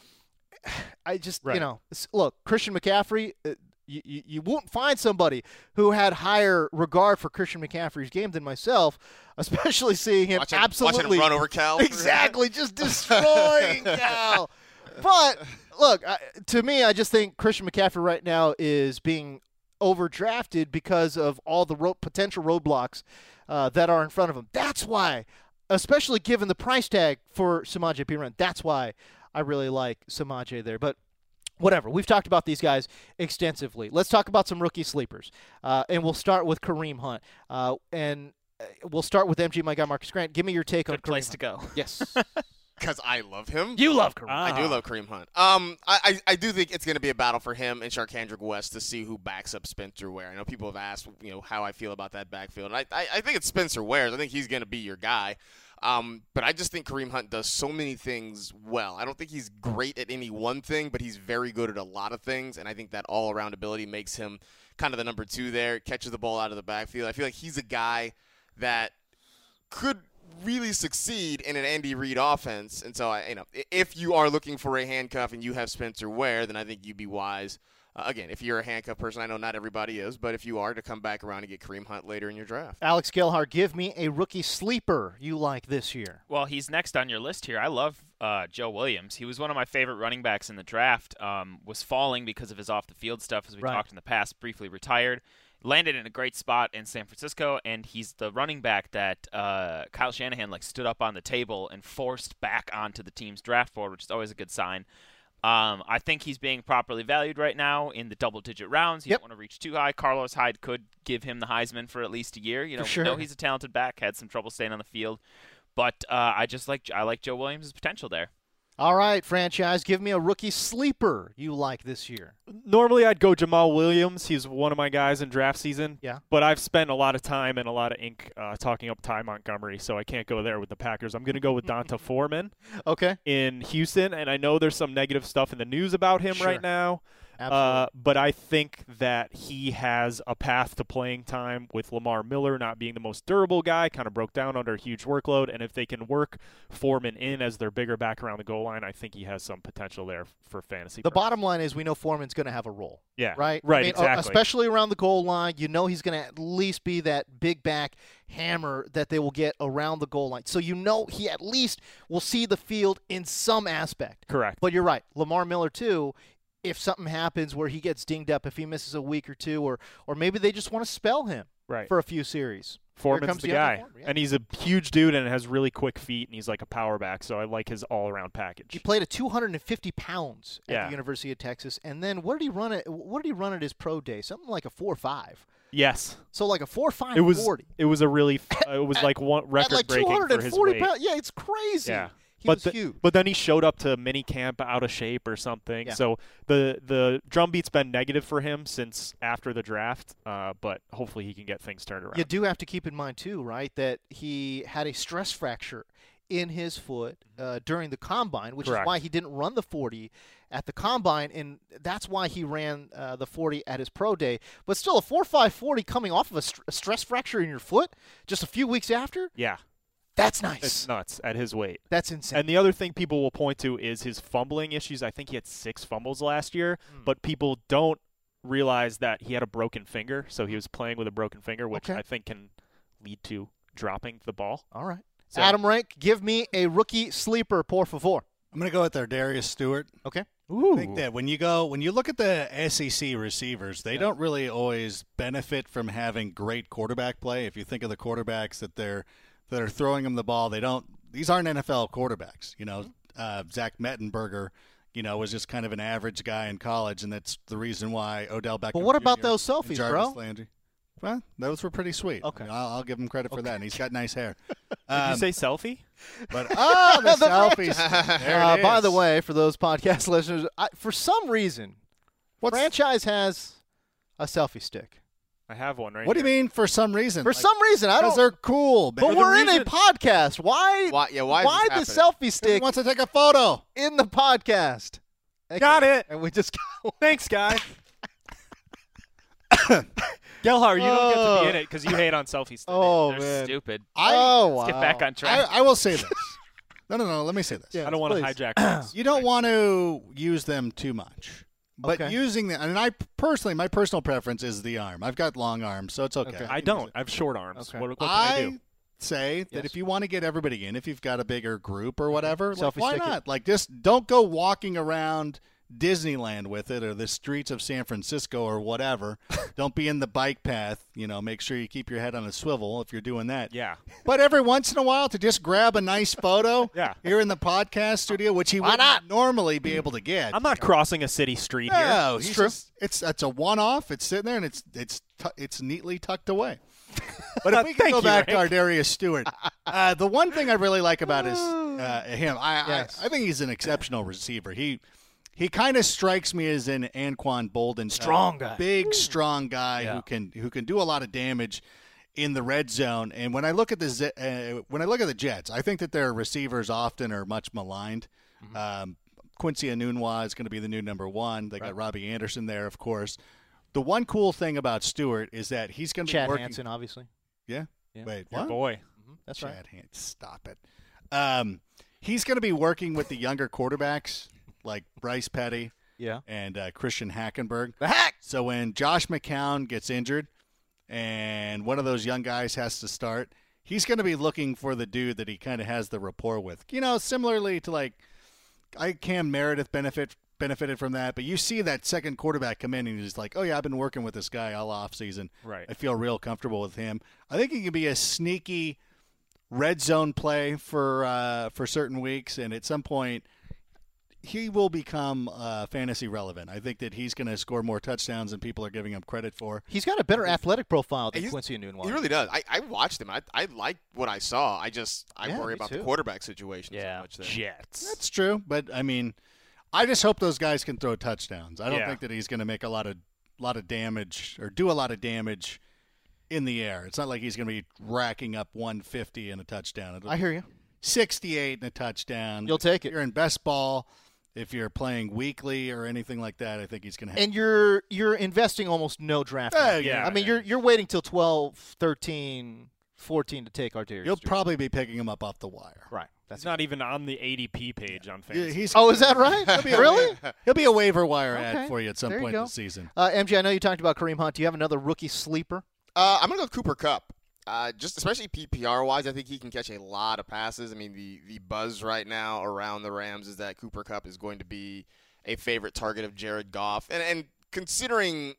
I just, Right. you know, look, Christian McCaffrey, uh, you, you, you won't find somebody who had higher regard for Christian McCaffrey's game than myself, especially seeing him watch him, absolutely watch him run over Cal. exactly just destroying Cal. But look, I, to me, I just think Christian McCaffrey right now is being overdrafted because of all the ro- potential roadblocks uh, that are in front of him. That's why, especially given the price tag for Samaje Perine, that's why I really like Samaje there. But whatever. We've talked about these guys extensively. Let's talk about some rookie sleepers. Uh, and we'll start with Kareem Hunt. Uh, and we'll start with M G, my guy, Marcus Grant. Give me your take Good on Kareem place Hunt. to go. Yes. Because I love him. You love Kareem. Ah. I do love Kareem Hunt. Um, I, I, I do think it's going to be a battle for him and Sharkhandrick West to see who backs up Spencer Ware. I know people have asked, you know, how I feel about that backfield. I, I, I think it's Spencer Ware. I think he's going to be your guy. Um, but I just think Kareem Hunt does so many things well. I don't think he's great at any one thing, but he's very good at a lot of things, and I think that all-around ability makes him kind of the number two there, catches the ball out of the backfield. I feel like he's a guy that could really succeed in an Andy Reid offense. And so, I, you know, if you are looking for a handcuff and you have Spencer Ware, then I think you'd be wise. Uh, again, if you're a handcuff person, I know not everybody is, but if you are, to come back around and get Kareem Hunt later in your draft. Alex Gelhard, give me a rookie sleeper you like this year. Well, he's next on your list here. I love uh, Joe Williams. He was one of my favorite running backs in the draft. Um, was falling because of his off-the-field stuff, as we Right. talked in the past. Briefly retired. Landed in a great spot in San Francisco, and he's the running back that uh, Kyle Shanahan like stood up on the table and forced back onto the team's draft board, which is always a good sign. Um, I think he's being properly valued right now in the double-digit rounds. You Yep. don't want to reach too high. Carlos Hyde could give him the Heisman for at least a year. You know, For sure. we know he's a talented back. Had some trouble staying on the field, but uh, I just like I like Joe Williams' potential there. All right, franchise, give me a rookie sleeper you like this year. Normally, I'd go Jamal Williams. He's one of my guys in draft season. Yeah. But I've spent a lot of time and a lot of ink uh, talking up Ty Montgomery, so I can't go there with the Packers. I'm going to go with Donta Foreman Okay. in Houston, and I know there's some negative stuff in the news about him Sure. right now. Absolutely. Uh, but I think that he has a path to playing time with Lamar Miller not being the most durable guy, kind of broke down under a huge workload. And if they can work Foreman in as their bigger back around the goal line, I think he has some potential there for fantasy. The purposes. bottom line is we know Foreman's going to have a role. Yeah. Right? Right, I mean, uh, exactly. Especially around the goal line. You know he's going to at least be that big back hammer that they will get around the goal line. So you know he at least will see the field in some aspect. Correct. But you're right. Lamar Miller, too, if something happens where he gets dinged up, if he misses a week or two, or or maybe they just want to spell him. right. for a few series. Foreman's comes the DeAndre guy, Foreman, yeah. and he's a huge dude and has really quick feet, and he's like a power back. So I like his all-around package. He played at two hundred fifty pounds at Yeah. the University of Texas, and then what did he run at? What did he run at his pro day? Something like a four five. Yes, So like a four five it was. forty. It was a really. Uh, it was like one At record like two breaking hundred for his forty weight. pounds. Yeah, it's crazy. Yeah. He but was the- huge. But then he showed up to mini camp out of shape or something. Yeah. So the the drumbeat's been negative for him since after the draft. Uh, but hopefully he can get things turned around. You do have to keep in mind too, right, that he had a stress fracture in his foot uh, during the combine, which Correct. is why he didn't run the forty at the combine, and that's why he ran uh, the forty at his pro day. But still, a four five forty coming off of a, st- a stress fracture in your foot just a few weeks after, Yeah, that's nice. it's nuts at his weight. That's insane. And the other thing people will point to is his fumbling issues. I think he had six fumbles last year, Hmm. but people don't realize that he had a broken finger. So he was playing with a broken finger, which Okay. I think can lead to dropping the ball. All right. So- Adam Rank, give me a rookie sleeper, por favor. I'm going to go with our Darius Stewart. Okay. Ooh. I think that when you go when you look at the S E C receivers, they don't really always benefit from having great quarterback play. If you think of the quarterbacks that they're that are throwing them the ball, they don't. These aren't N F L quarterbacks. You know, uh, Zach Mettenberger, you know, was just kind of an average guy in college, and that's the reason why Odell Beckham. But what about Junior those and selfies, Jarvis bro? Landry. Well, those were pretty sweet. Okay. I'll, I'll give him credit for that. And he's got nice hair. Did Um, you say selfie? But oh, the, The selfies. There Uh, it by is. the way, for those podcast listeners, I, for some reason, What's- franchise has a selfie stick. I have one right what do you here. mean for some reason? For Like, some reason, I because don't. they're cool. But man. we're the in a reason- podcast. Why? Why- yeah, why is Why this the happening? selfie He stick wants to take a photo. in the podcast? Thank Got you. it. And we just got. Thanks, guys. Gelhar, you don't get to be in it because you hate on selfies. Oh They're man. stupid. I, oh wow. Let's get back on I, track. I will say this. No, no, no. Let me say this. Yeah. I don't want to please. hijack this. You don't want to use them too much. But Okay. using them, and I personally, my personal preference is the arm. I've got long arms, so it's okay. Okay. I don't. I have short arms. Okay. What, what can I, I, do? say that Yes. if you want to get everybody in, if you've got a bigger group or whatever, like, Selfie why stick it. not? Like, just don't go walking around Disneyland with it or the streets of San Francisco or whatever. Don't be in the bike path. You know, make sure you keep your head on a swivel if you're doing that. Yeah. But every once in a while, to just grab a nice photo Yeah. here in the podcast studio, which he Why would not? not normally be able to get. I'm not crossing a city street here. No, It's he's true. just- it's it's a one-off. It's sitting there and it's it's tu- it's neatly tucked away. But if we can Thank go you, back to Rick. our Darius Stewart, uh, the one thing I really like about his uh, him, I, Yes. I I think he's an exceptional receiver. He he kind of strikes me as an Anquan Bolden, type. Strong guy. big strong guy Yeah. who can who can do a lot of damage in the red zone. And when I look at the Z- uh, when I look at the Jets, I think that their receivers often are much maligned. Mm-hmm. Um, Quincy Enunwa is going to be the new number one. They got Robbie Anderson there, of course. The one cool thing about Stewart is that he's going to be Chad working. Hansen, obviously. Yeah. Yeah. Wait, Your what? boy. Mm-hmm. That's Chad right. Hansen, stop it. Um, he's going to be working with the younger quarterbacks like Bryce Petty Yeah. and uh, Christian Hackenberg. The hack. So when Josh McCown gets injured and one of those young guys has to start, he's going to be looking for the dude that he kind of has the rapport with. You know, similarly to like I Cam Meredith benefit benefited from that, but you see that second quarterback come in and he's like, "Oh yeah, I've been working with this guy all off season. Right. I feel real comfortable with him." I think he can be a sneaky red zone play for uh, for certain weeks, and at some point he will become uh, fantasy relevant. I think that he's going to score more touchdowns than people are giving him credit for. He's got a better athletic profile than He's- Quincy Enunwa. He really does. I, I watched him. I I liked what I saw. I just I Yeah, worry me about too. the quarterback situation Yeah. so much there. Jets. That's true, but I mean, I just hope those guys can throw touchdowns. I don't Yeah. think that he's going to make a lot of lot of damage or do a lot of damage in the air. It's not like he's going to be racking up one fifty in a touchdown. It'll I be hear you. sixty-eight in a touchdown. You'll take it. If you're in best ball, if you're playing weekly or anything like that, I think he's going to have. And you're you're investing almost no draft. Oh, capital. yeah. I mean, you're you're waiting till twelve, thirteen, fourteen to take our Darius You'll Stewart. probably be picking him up off the wire. Right. That's not even on the A D P page on Yeah, fantasy. he's, Oh, is that right? he'll be a- really? He'll be a waiver wire Okay. ad for you at some There you point go. this season. Uh, M J, I know you talked about Kareem Hunt. Do you have another rookie sleeper? Uh, I'm gonna go with Cooper Kupp. Uh, just especially P P R wise, I think he can catch a lot of passes. I mean, the the buzz right now around the Rams is that Cooper Kupp is going to be a favorite target of Jared Goff, and and considering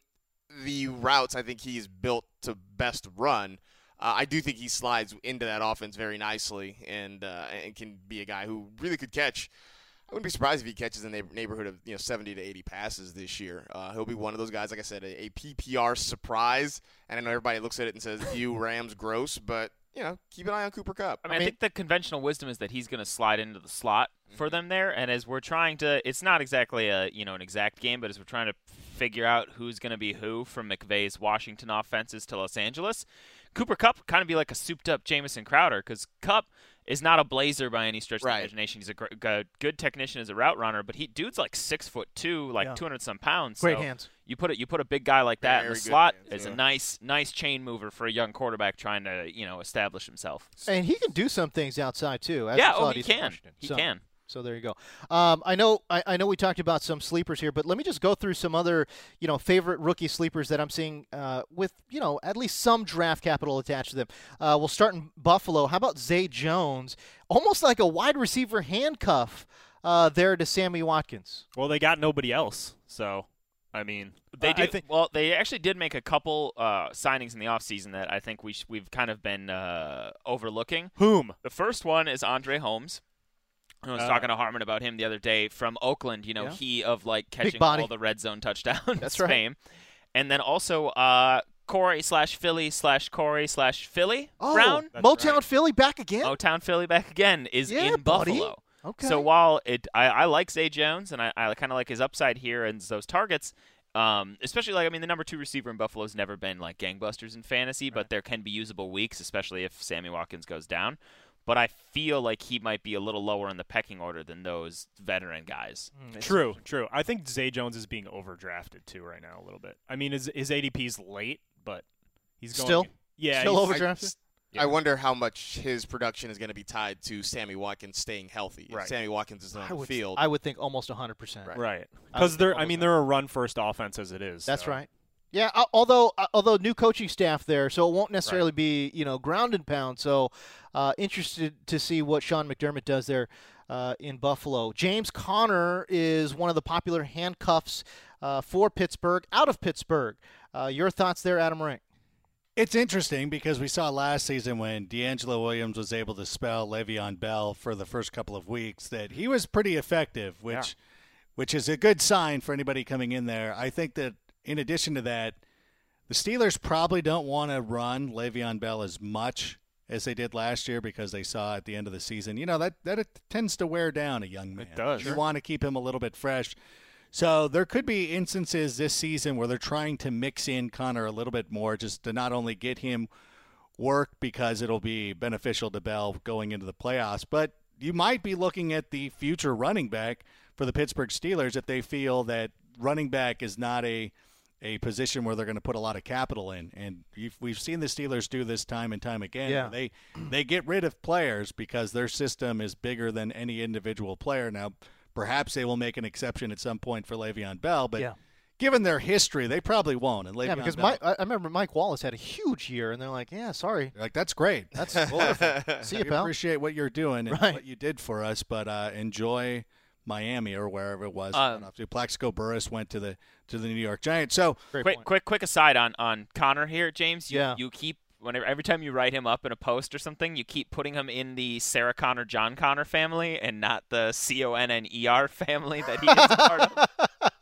the routes I think he's built to best run, uh, I do think he slides into that offense very nicely and uh, and can be a guy who really could catch. I wouldn't be surprised if he catches in the neighborhood of you know seventy to eighty passes this year. Uh, he'll be one of those guys, like I said, a, a P P R surprise. And I know everybody looks at it and says, "You Rams, gross," but you know, keep an eye on Cooper Kupp. I mean, I, mean, I think the conventional wisdom is that he's going to slide into the slot mm-hmm. for them there. And as we're trying to, it's not exactly a you know an exact game, but as we're trying to figure out who's going to be who from McVay's Washington offenses to Los Angeles, Cooper Kupp kind of be like a souped-up Jamison Crowder because Kupp is not a blazer by any stretch of right. the imagination. He's a gr- good, good technician as a route runner, but he dude's like six foot two, like two hundred some pounds. Great so hands. You put it, you put a big guy like that Very in the slot hands, is yeah. a nice, nice chain mover for a young quarterback trying to you know establish himself. And he can do some things outside too. As yeah, we saw oh, he can. He so. can. So there you go. Um, I know I, I know we talked about some sleepers here, but let me just go through some other, you know, favorite rookie sleepers that I'm seeing uh, with, you know, at least some draft capital attached to them. Uh, we'll start in Buffalo. How about Zay Jones? Almost like a wide receiver handcuff uh, there to Sammy Watkins. Well, they got nobody else, so I mean, they uh, did. I think, well, they actually did make a couple uh, signings in the offseason that I think we sh- we've kind of been uh, overlooking. Whom? The first one is Andre Holmes. I was uh, talking to Harmon about him the other day from Oakland. You know, yeah. he of like catching all the red zone touchdowns. That's right. Fame. And then also uh, Corey slash Philly slash Corey slash Philly oh, Brown. Motown right. Philly back again. Motown Philly back again is yeah, in buddy. Buffalo. Okay. So while it, I, I like Zay Jones and I, I kind of like his upside here and those targets. Um, especially like I mean the number two receiver in Buffalo has never been like gangbusters in fantasy, right. but there can be usable weeks, especially if Sammy Watkins goes down. But I feel like he might be a little lower in the pecking order than those veteran guys. Mm, true, true. I think Zay Jones is being overdrafted too right now a little bit. I mean, his his A D P's late, but he's going still yeah still he's, overdrafted. I, yeah. I wonder how much his production is going to be tied to Sammy Watkins staying healthy. If right. Sammy Watkins is on I would, the field. I would think almost one hundred percent. Right, because they're I mean they're a run first offense as it is. That's so. right. Yeah, although although new coaching staff there, so it won't necessarily right. be you know ground and pound. So uh, interested to see what Sean McDermott does there uh, in Buffalo. James Conner is one of the popular handcuffs uh, for Pittsburgh, out of Pittsburgh. Uh, your thoughts there, Adam Rank? It's interesting because we saw last season when DeAngelo Williams was able to spell Le'Veon Bell for the first couple of weeks that he was pretty effective, which yeah. which is a good sign for anybody coming in there. I think that in addition to that, the Steelers probably don't want to run Le'Veon Bell as much as they did last year because they saw at the end of the season, you know, that, that it tends to wear down a young man. It does. You Sure. want to keep him a little bit fresh. So there could be instances this season where they're trying to mix in Connor a little bit more just to not only get him work because it'll be beneficial to Bell going into the playoffs, but you might be looking at the future running back for the Pittsburgh Steelers if they feel that running back is not a a position where they're going to put a lot of capital in. And you've, we've seen the Steelers do this time and time again. Yeah. They they get rid of players because their system is bigger than any individual player. Now, perhaps they will make an exception at some point for Le'Veon Bell, but yeah. given their history, they probably won't. And Le'Veon Yeah, because Bell, Mike, I remember Mike Wallace had a huge year, and they're like, yeah, sorry. like, that's great. That's wonderful. See you, We pal. appreciate what you're doing and Right. what you did for us, but uh, enjoy Miami or wherever it was. Um, Plaxico Burress went to the to the New York Giants. So Great quick, point. quick, quick aside on on Connor here, James. You, Yeah. you keep whenever every time you write him up in a post or something, you keep putting him in the Sarah Connor, John Connor family, and not the C O N N E R family that he is a part of.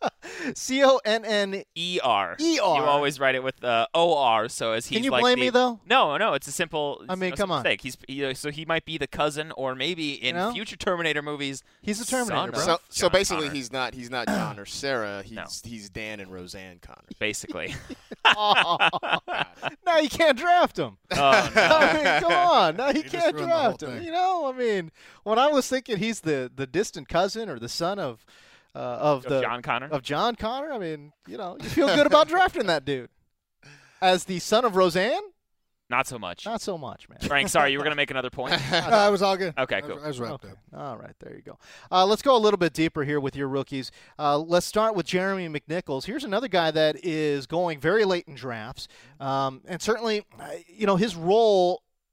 C O N N E R. E R. You always write it with uh, O R, so as he's Can you like blame the, me, though? No, no, it's a simple. I mean, it's come a on. mistake. He's he, so he might be the cousin, or maybe in You know? future Terminator movies. He's a Terminator, son bro. of So, so John basically, Connor. he's not he's not John or Sarah. He's No. he's Dan and Roseanne Connor. Basically. Oh. Now you can't draft him. Oh, no. I mean, come on. Now you just can't ruined the whole draft him. thing. You know, I mean, when I was thinking he's the, the distant cousin or the son of uh, of Of the John Connor? of John Connor, I mean, you know, you feel good about drafting that dude. As the son of Roseanne, Not so much. not so much, man. Frank, sorry, you were going to make another point? I was all good. Okay, I was, cool. I was wrapped Okay. up. All right, there you go. Uh, let's go a little bit deeper here with your rookies. Uh, let's start with Jeremy McNichols. Here's another guy that is going very late in drafts, um, and certainly, uh, you know, his role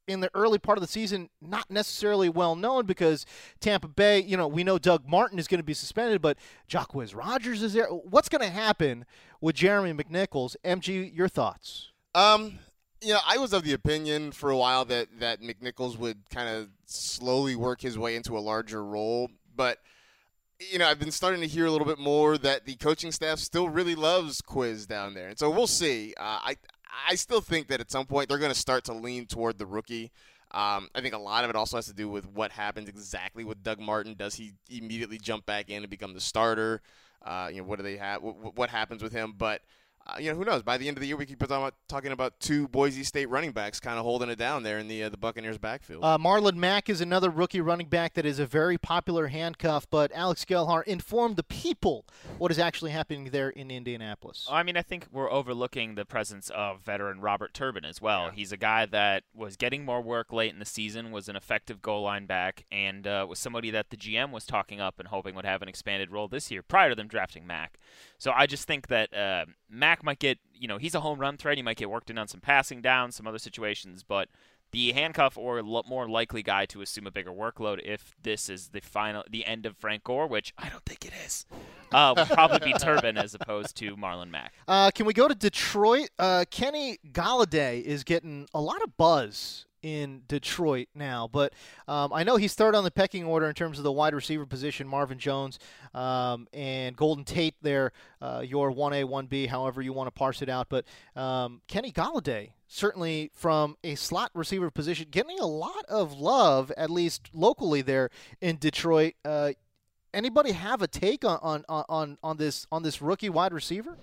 in the early part of the season, not necessarily well known because Tampa Bay, you know, we know Doug Martin is going to be suspended, but Jacquizz Rodgers is there. What's going to happen with Jeremy McNichols? M G, your thoughts? Um, you know, I was of the opinion for a while that, that McNichols would kind of slowly work his way into a larger role, but you know, I've been starting to hear a little bit more that the coaching staff still really loves Quiz down there, and so we'll see. Uh, I I still think that at some point they're going to start to lean toward the rookie. Um, I think a lot of it also has to do with what happens exactly with Doug Martin. Does he immediately jump back in and become the starter? Uh, you know, what do they have? What, what happens with him? But uh, you know, who knows? By the end of the year, we could be talking about, talking about two Boise State running backs kind of holding it down there in the uh, the Buccaneers' backfield. Uh, Marlon Mack is another rookie running back that is a very popular handcuff, but Alex Gelhar informed the people what is actually happening there in Indianapolis. I mean, I think we're overlooking the presence of veteran Robert Turbin as well. Yeah. He's a guy that was getting more work late in the season, was an effective goal line back, and uh, was somebody that the G M was talking up and hoping would have an expanded role this year prior to them drafting Mack. So I just think that uh, Mack might get, you know, he's a home run threat. He might get worked in on some passing down, some other situations, but the handcuff or lo- more likely guy to assume a bigger workload if this is the final, the end of Frank Gore, which I don't think it is, uh, will probably be Turbin as opposed to Marlon Mack. Uh, can we go to Detroit? Uh, Kenny Golladay is getting a lot of buzz in Detroit now, but um, I know he's third on the pecking order in terms of the wide receiver position. Marvin Jones um, and Golden Tate there, uh, your one A, one B, however you want to parse it out. But um, Kenny Golladay, certainly from a slot receiver position, getting a lot of love, at least locally there in Detroit. Uh, anybody have a take on, on, on, on this on this rookie wide receiver?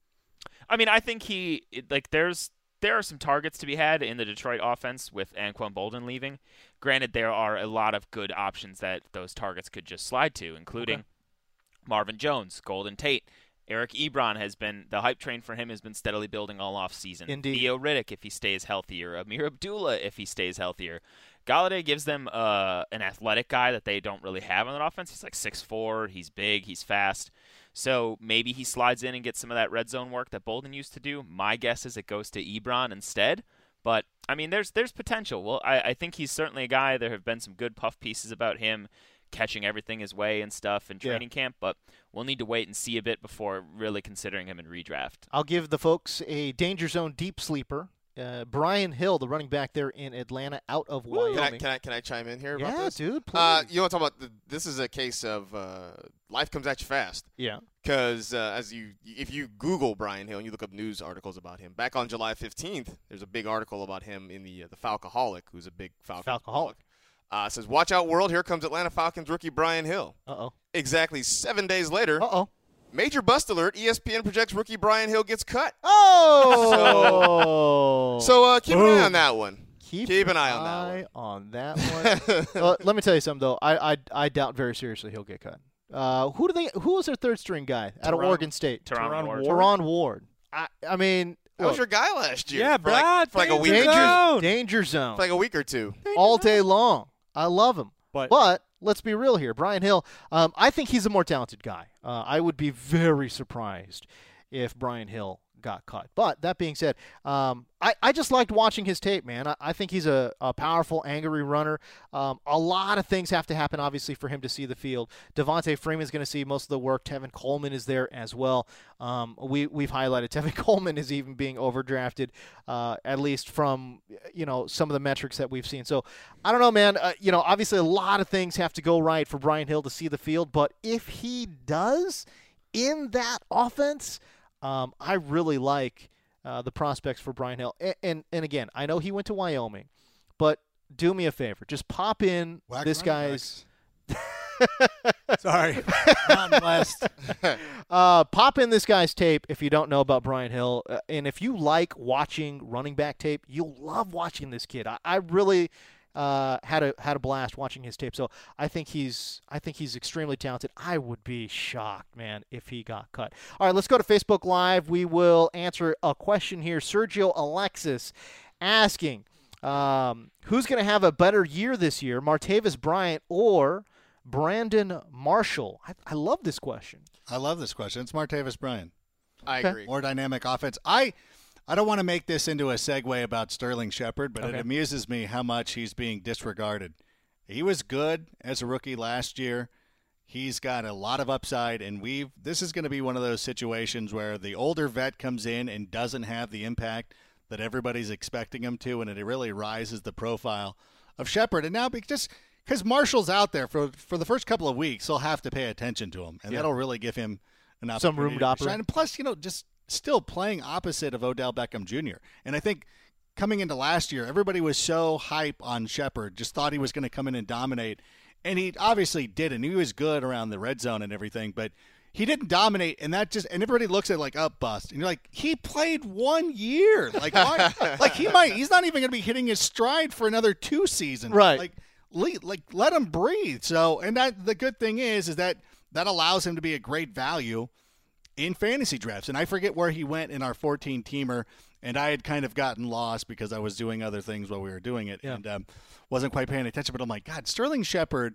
I mean, I think he like there's. There are some targets to be had in the Detroit offense with Anquan Boldin leaving. Granted, there are a lot of good options that those targets could just slide to, including okay. Marvin Jones, Golden Tate. Eric Ebron has been – the hype train for him has been steadily building all offseason. Indeed. Theo Riddick if he stays healthier. Amir Abdullah if he stays healthier. Golladay gives them uh, an athletic guy that they don't really have on that offense. He's like six foot four. He's big. He's fast. So maybe he slides in and gets some of that red zone work that Bolden used to do. My guess is it goes to Ebron instead. But, I mean, there's there's potential. Well, I, I think he's certainly a guy. There have been some good puff pieces about him catching everything his way and stuff in training yeah. camp. But we'll need to wait and see a bit before really considering him in redraft. I'll give the folks a danger zone deep sleeper. Uh, Brian Hill, the running back there in Atlanta, out of Wyoming. Can I, can I can I chime in here about yeah, this? Yeah, dude, please. Uh, you want to talk about the, this is a case of uh, life comes at you fast. Yeah. Because uh, as you, if you Google Brian Hill and you look up news articles about him, back on July fifteenth, there's a big article about him in the uh, the Falcoholic, who's a big Falcoholic. Falcoholic. Uh, says, "Watch out, world! Here comes Atlanta Falcons rookie Brian Hill." Uh oh. Exactly seven days later. Uh oh. Major bust alert, E S P N projects rookie Brian Hill gets cut. Oh! so so uh, keep an eye on that one. Keep, keep an eye on that one. On that one. uh, let me tell you something, though. I, I, I doubt very seriously he'll get cut. Uh, who do they? Who was their third string guy out of Oregon State? Teron Ward. Teron Ward. I, I mean, that was your guy last year. Yeah, for Brad. Like, for like a week. Danger zone. Danger zone. For like a week or two. Danger All day long. I love him. But, but let's be real here. Brian Hill, um, I think he's a more talented guy. Uh, I would be very surprised if Brian Hill got cut. But that being said, um, I, I just liked watching his tape, man. I, I think he's a, a powerful, angry runner. Um, a lot of things have to happen, obviously, for him to see the field. Devontae Freeman's going to see most of the work. Tevin Coleman is there as well. Um, we, we've highlighted Tevin Coleman is even being overdrafted, uh, at least from, you know, some of the metrics that we've seen. So, I don't know, man. Uh, you know, obviously a lot of things have to go right for Brian Hill to see the field. But if he does in that offense, Um, I really like uh, the prospects for Brian Hill. And, and and again, I know he went to Wyoming, but do me a favor. Just pop in Whack this guy's – Sorry. Mountain West. uh, pop in this guy's tape if you don't know about Brian Hill. Uh, and if you like watching running back tape, you'll love watching this kid. I, I really – Uh, had a had a blast watching his tape, so I think he's I think he's extremely talented. I would be shocked, man, if he got cut. All right, let's go to Facebook Live. We will answer a question here. Sergio Alexis asking, um, who's going to have a better year this year, Martavis Bryant or Brandon Marshall? I, I love this question. I love this question. It's Martavis Bryant. I Okay. agree. More dynamic offense. I I don't want to make this into a segue about Sterling Shepard, but Okay. it amuses me how much he's being disregarded. He was good as a rookie last year. He's got a lot of upside, and we've. This is going to be one of those situations where the older vet comes in and doesn't have the impact that everybody's expecting him to, and it really rises the profile of Shepard. And now, just because Marshall's out there for for the first couple of weeks, he'll have to pay attention to him, and Yeah. that'll really give him an Some room opportunity to to operate. shine. And plus, you know, just still playing opposite of Odell Beckham Junior And I think coming into last year, everybody was so hype on Shepard, just thought he was going to come in and dominate. And he obviously didn't. He was good around the red zone and everything, but he didn't dominate. And that just and everybody looks at it like up oh, bust. And you're like, he played one year. Like why? like he might. He's not even going to be hitting his stride for another two seasons. Right. Like le- like let him breathe. So and that the good thing is is that that allows him to be a great value in fantasy drafts. And I forget where he went in our fourteen teamer, and I had kind of gotten lost because I was doing other things while we were doing it, Yeah. and um, wasn't quite paying attention. But I'm like, God, Sterling Shepard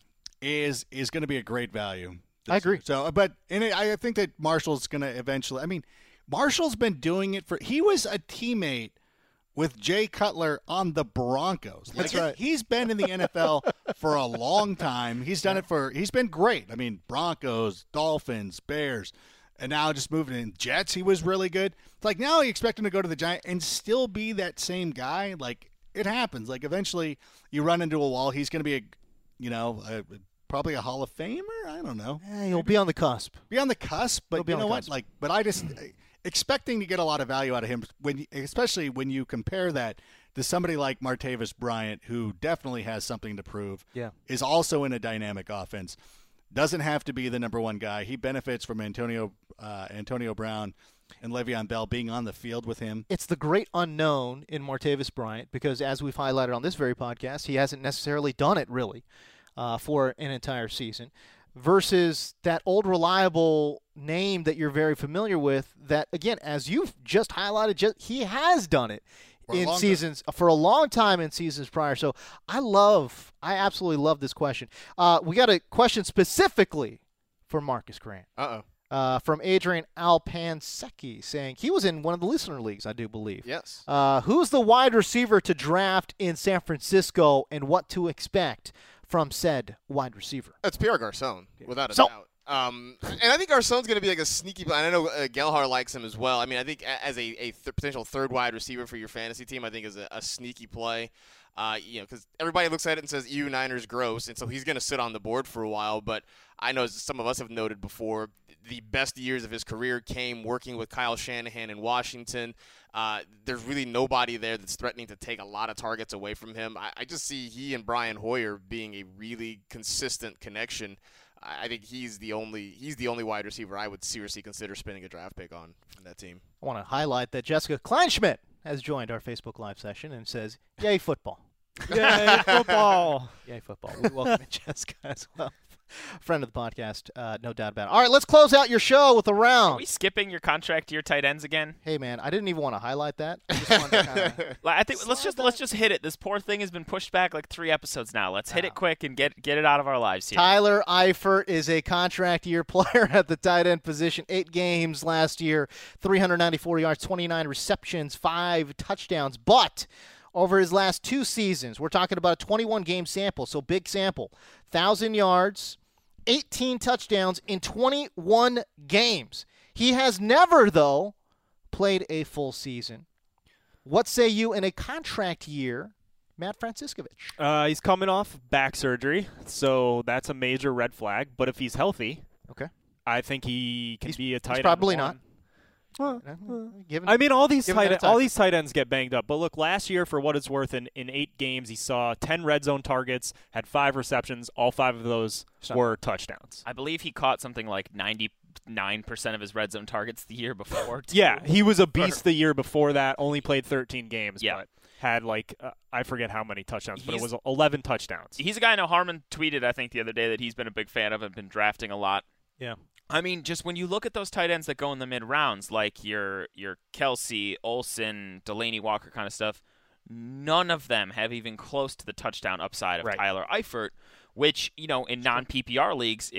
is is going to be a great value. I agree. year. So, but and it, I think that Marshall's going to eventually. I mean, Marshall's been doing it for. He was a teammate with Jay Cutler on the Broncos. That's Like, right. He's been in the N F L for a long time. He's done it for. He's been great. I mean, Broncos, Dolphins, Bears. And now just moving in Jets, he was really good. It's like now you expect him to go to the Giants and still be that same guy. Like it happens. Like eventually you run into a wall. He's going to be a, you know, a, probably a Hall of Famer. I don't know. Eh, he'll be on the cusp. Be on the cusp, He'll but be you on know the what? cusp. Like, but I just expecting to get a lot of value out of him when, you- especially when you compare that to somebody like Martavis Bryant, who definitely has something to prove. Yeah. Is also in a dynamic offense. Doesn't have to be the number one guy. He benefits from Antonio uh, Antonio Brown and Le'Veon Bell being on the field with him. It's the great unknown in Martavis Bryant because, as we've highlighted on this very podcast, he hasn't necessarily done it really uh, for an entire season versus that old reliable name that you're very familiar with that, again, as you've just highlighted, just, he has done it For a in long seasons for a long time in seasons prior. So I love, I absolutely love this question. Uh, we got a question specifically for Marcus Grant. Uh-oh. Uh, from Adrian Alpansecki saying he was in one of the listener leagues, I do believe. Yes. Uh, who's the wide receiver to draft in San Francisco and what to expect from said wide receiver? It's Pierre Garcon, without a So- doubt. Um, and I think Garcon's going to be like a sneaky play. And I know uh, Gelhar likes him as well. I mean, I think a- as a, a th- potential third wide receiver for your fantasy team, I think is a, a sneaky play. Uh, you know, because everybody looks at it and says, "Ew, Niners gross," and so he's going to sit on the board for a while. But I know as some of us have noted before, the best years of his career came working with Kyle Shanahan in Washington. Uh, there's really nobody there that's threatening to take a lot of targets away from him. I, I just see he and Brian Hoyer being a really consistent connection. I think he's the only he's the only wide receiver I would seriously consider spending a draft pick on from that team. I want to highlight that Jessica Kleinschmidt has joined our Facebook Live session and says, "Yay football." Yay, football. Yay football. We welcome in Jessica as well. Friend of the podcast, uh, no doubt about it. All right, let's close out your show with a Are round. we skipping your contract year tight ends again? Hey, man, I didn't even want to highlight that. I just wanted to kinda, Like, I think let's Slide just that. let's just hit it. This poor thing has been pushed back like three episodes now. Let's hit Wow. it quick and get get it out of our lives here. Tyler Eifert is a contract year player at the tight end position. Eight games last year, three hundred ninety-four yards, twenty-nine receptions, five touchdowns. But over his last two seasons, we're talking about a twenty-one game sample, so big sample. one thousand yards, eighteen touchdowns in twenty-one games. He has never, though, played a full season. What say you in a contract year, Matt Franciscovich? Uh, he's coming off back surgery, so that's a major red flag. But if he's healthy, Okay. I think he can He's- be a he's tight end. probably one. Well, given, I mean, all these Give him tight that all time. these tight ends get banged up. But look, last year, for what it's worth, in, in eight games, he saw ten red zone targets, had five receptions. All five of those Stop. were touchdowns. I believe he caught something like ninety-nine percent of his red zone targets the year before. too. Yeah, he was a beast the year before that. Only played thirteen games, Yeah. but had like uh, I forget how many touchdowns, but it He's- was eleven touchdowns. He's a guy I know Harmon tweeted, I think, the other day that he's been a big fan of and been drafting a lot. Yeah. I mean, just when you look at those tight ends that go in the mid rounds, like your your Kelsey, Olsen, Delaney Walker kind of stuff, none of them have even close to the touchdown upside of Right. Tyler Eifert, which, you know, in non P P R leagues, it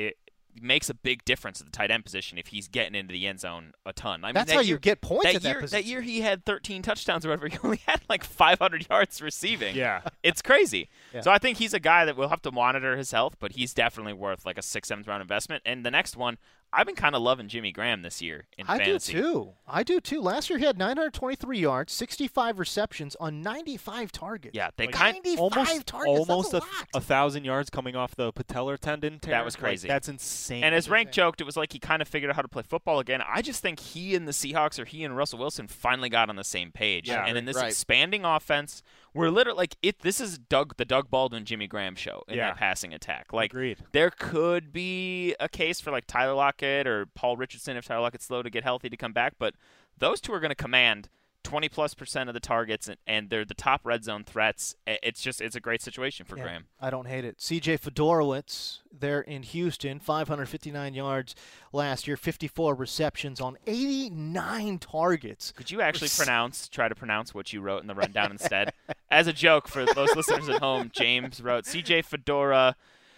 makes a big difference at the tight end position if he's getting into the end zone a ton. I mean, That's that how year, you get points that at that year, position. That year he had thirteen touchdowns or whatever. He only had like five hundred yards receiving. Yeah. It's crazy. Yeah. So I think he's a guy that we'll have to monitor his health, but he's definitely worth like a sixth, seventh round investment. And the next one, I've been kind of loving Jimmy Graham this year in I fantasy. do too. I do too. Last year he had nine hundred twenty-three yards, sixty-five receptions on ninety-five targets. Yeah, they Like, kind ninety-five almost targets. almost that's a, a, lot. a thousand yards coming off the patellar tendon tear. That was crazy. Like, that's insane. And as Rank joked, it was like he kind of figured out how to play football again. I just think he and the Seahawks, or he and Russell Wilson, finally got on the same page. Yeah, and in this right. expanding offense, we're literally like it. This is Doug, the Doug Baldwin, Jimmy Graham show in Yeah. that passing attack. Like Agreed. there could be a case for like Tyler Lockett or Paul Richardson if Tyler Lockett's slow to get healthy to come back, but those two are going to command twenty plus percent of the targets, and, and they're the top red zone threats. It's just it's a great situation for Yeah, Graham. I don't hate it. C J Fedorowicz, there in Houston, five hundred fifty-nine yards last year, fifty-four receptions on eighty-nine targets. Could you actually pronounce, try to pronounce what you wrote in the rundown instead? As a joke for those listeners at home, James wrote C J Fedora,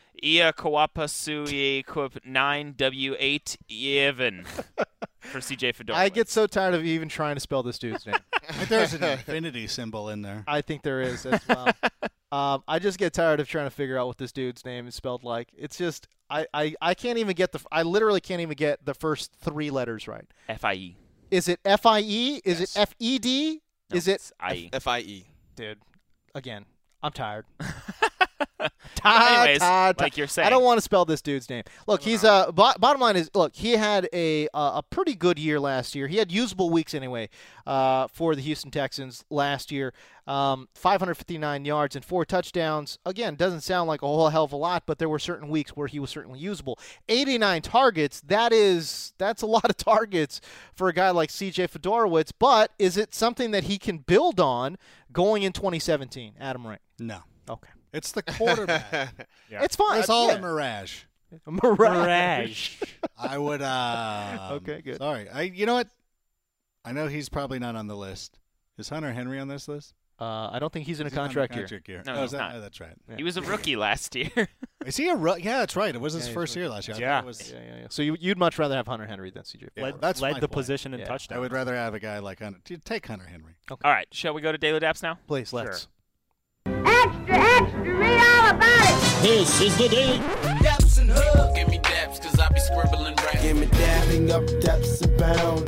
Ia Kawapasuye Kup nine W eight even for C J Fedora. I get so tired of even trying to spell this dude's name. There's an infinity symbol in there. I think there is as well. um, I just get tired of trying to figure out what this dude's name is spelled like. It's just I, I, I can't even get the I literally can't even get the first three letters right. F I E. Is it F I E? Is Yes. it F E D? No, Is it it's I E. F I E. dude? Again, I'm tired. Anyways, tired, tired, like you're saying. I don't want to spell this dude's name. Look, he's uh. Bo- bottom line is, look, he had a uh, a pretty good year last year. He had usable weeks anyway, uh, for the Houston Texans last year. Um, five hundred fifty-nine yards and four touchdowns. Again, doesn't sound like a whole hell of a lot, but there were certain weeks where he was certainly usable. eighty-nine targets. That is that's a lot of targets for a guy like C J Fedorowicz. But is it something that he can build on going in twenty seventeen? Adam Rank. No. Okay. It's the quarterback. Yeah. It's fine. It's all yeah. a mirage. Mirage. Mirage. I would. Uh, Okay, good. Sorry. I. You know what? I know he's probably not on the list. Is Hunter Henry on this list? Uh, I don't think he's in a Is he on the contract year. contract year. No, oh, he's is that, not. oh, that's right. He was a rookie last year. Is he a ro- Yeah, that's right. It was his Yeah, he's first a year last year. I Yeah. thought it was, Yeah, yeah, yeah. So you, you'd much rather have Hunter Henry than C J. Yeah, led that's led my the point. position in Yeah. touchdown. I would rather have a guy like Hunter. Dude, take Hunter Henry. All right, shall we go to Daily Daps now? Please, let's. Extra, extra, read all about it. This is the Daily Daps and Hub. Give me daps, cause I be scribbling rap. Give me dapping up, daps abound,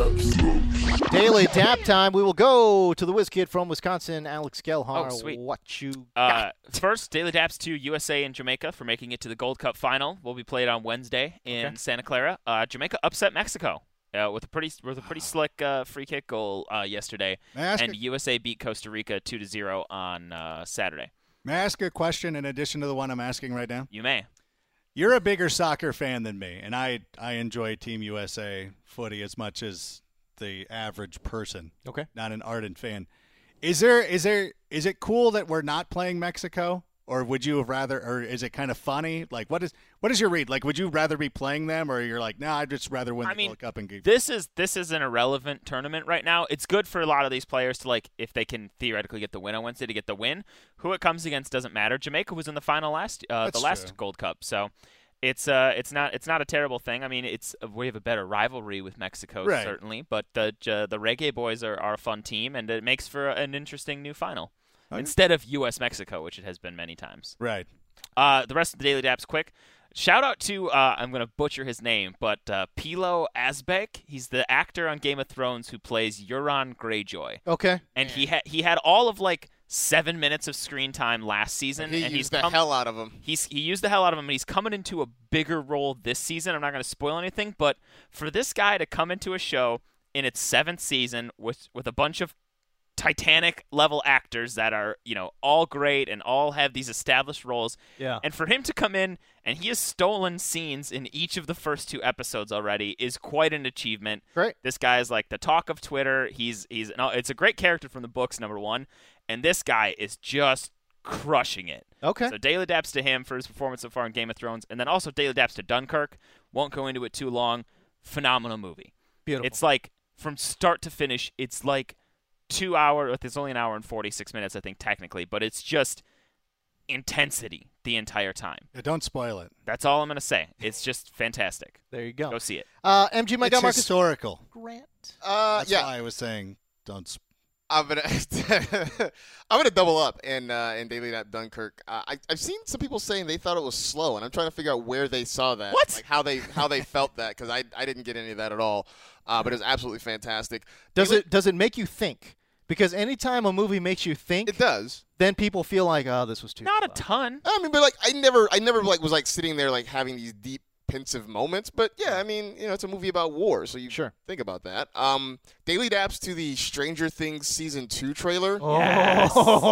daps. Daily Tap Time. We will go to the whiz kid from Wisconsin, Alex Gelhar. Oh, sweet. What you Uh, got? first, Daily Daps to U S A and Jamaica for making it to the Gold Cup final. Will be played on Wednesday in Okay. Santa Clara. Uh, Jamaica upset Mexico uh, with a pretty with a pretty slick uh, free kick goal uh, yesterday, May I ask and a- U S A beat Costa Rica two to zero on uh, Saturday. May I ask a question in addition to the one I'm asking right now? You may. You're a bigger soccer fan than me, and I I enjoy Team U S A footy as much as the average person. Okay. Not an ardent fan. Is there is there is it cool that we're not playing Mexico, or would you have rather, or is it kind of funny? Like, what is what is your read? Like, would you rather be playing them, or you're like, nah, I'd just rather win I the mean, Gold Cup and keep. This is this is an irrelevant tournament right now. It's good for a lot of these players to, like, if they can theoretically get the win on Wednesday, to get the win. Who it comes against doesn't matter. Jamaica was in the final last uh, the That's last true. Gold Cup, so it's uh it's not it's not a terrible thing. I mean, it's we have a better rivalry with Mexico Right. certainly, but the uh, the Reggae Boys are, are a fun team, and it makes for an interesting new final Okay. instead of U S Mexico, which it has been many times. Right. Uh, the rest of the Daily Daps, quick. Shout out to, uh, I'm going to butcher his name, but uh, Pilo Asbeck. He's the actor on Game of Thrones who plays Euron Greyjoy. Okay. And he, ha- he had all of, like, seven minutes of screen time last season. He and used he's the come- hell out of him. He's he used the hell out of him, and he's coming into a bigger role this season. I'm not going to spoil anything, but for this guy to come into a show in its seventh season with with a bunch of Titanic level actors that are, you know, all great and all have these established roles, Yeah. and for him to come in and he has stolen scenes in each of the first two episodes already is quite an achievement. Great. This guy is like the talk of Twitter. He's he's no, it's a great character from the books, number one, and this guy is just crushing it. Okay. So daily daps to him for his performance so far in Game of Thrones, and then also daily daps to Dunkirk. Won't go into it too long. Phenomenal movie. Beautiful. It's like from start to finish. It's like two hours. It's only an hour and forty-six minutes, I think, technically, but it's just intensity the entire time. Yeah, don't spoil it. That's all I'm going to say. It's just fantastic. There you go. Go see it. Uh, M G, my It's guy, Marcus historical. Grant. Uh, That's yeah. why I was saying don't spoil I'm gonna I'm gonna double up in uh, in Daily Nap Dunkirk. Uh, I I've seen some people saying they thought it was slow, and I'm trying to figure out where they saw that. What? Like how they how they felt that, because I I didn't get any of that at all. Uh, but it was absolutely fantastic. Does Daily- it does it make you think? Because anytime a movie makes you think, It does. then people feel like, oh, this was too. Not a slow. ton. I mean, but like I never I never like was like sitting there like having these deep pensive moments. But yeah, I mean, you know, it's a movie about war, so you Sure. think about that. Um, Daily Daps to the Stranger Things season two trailer. Yes.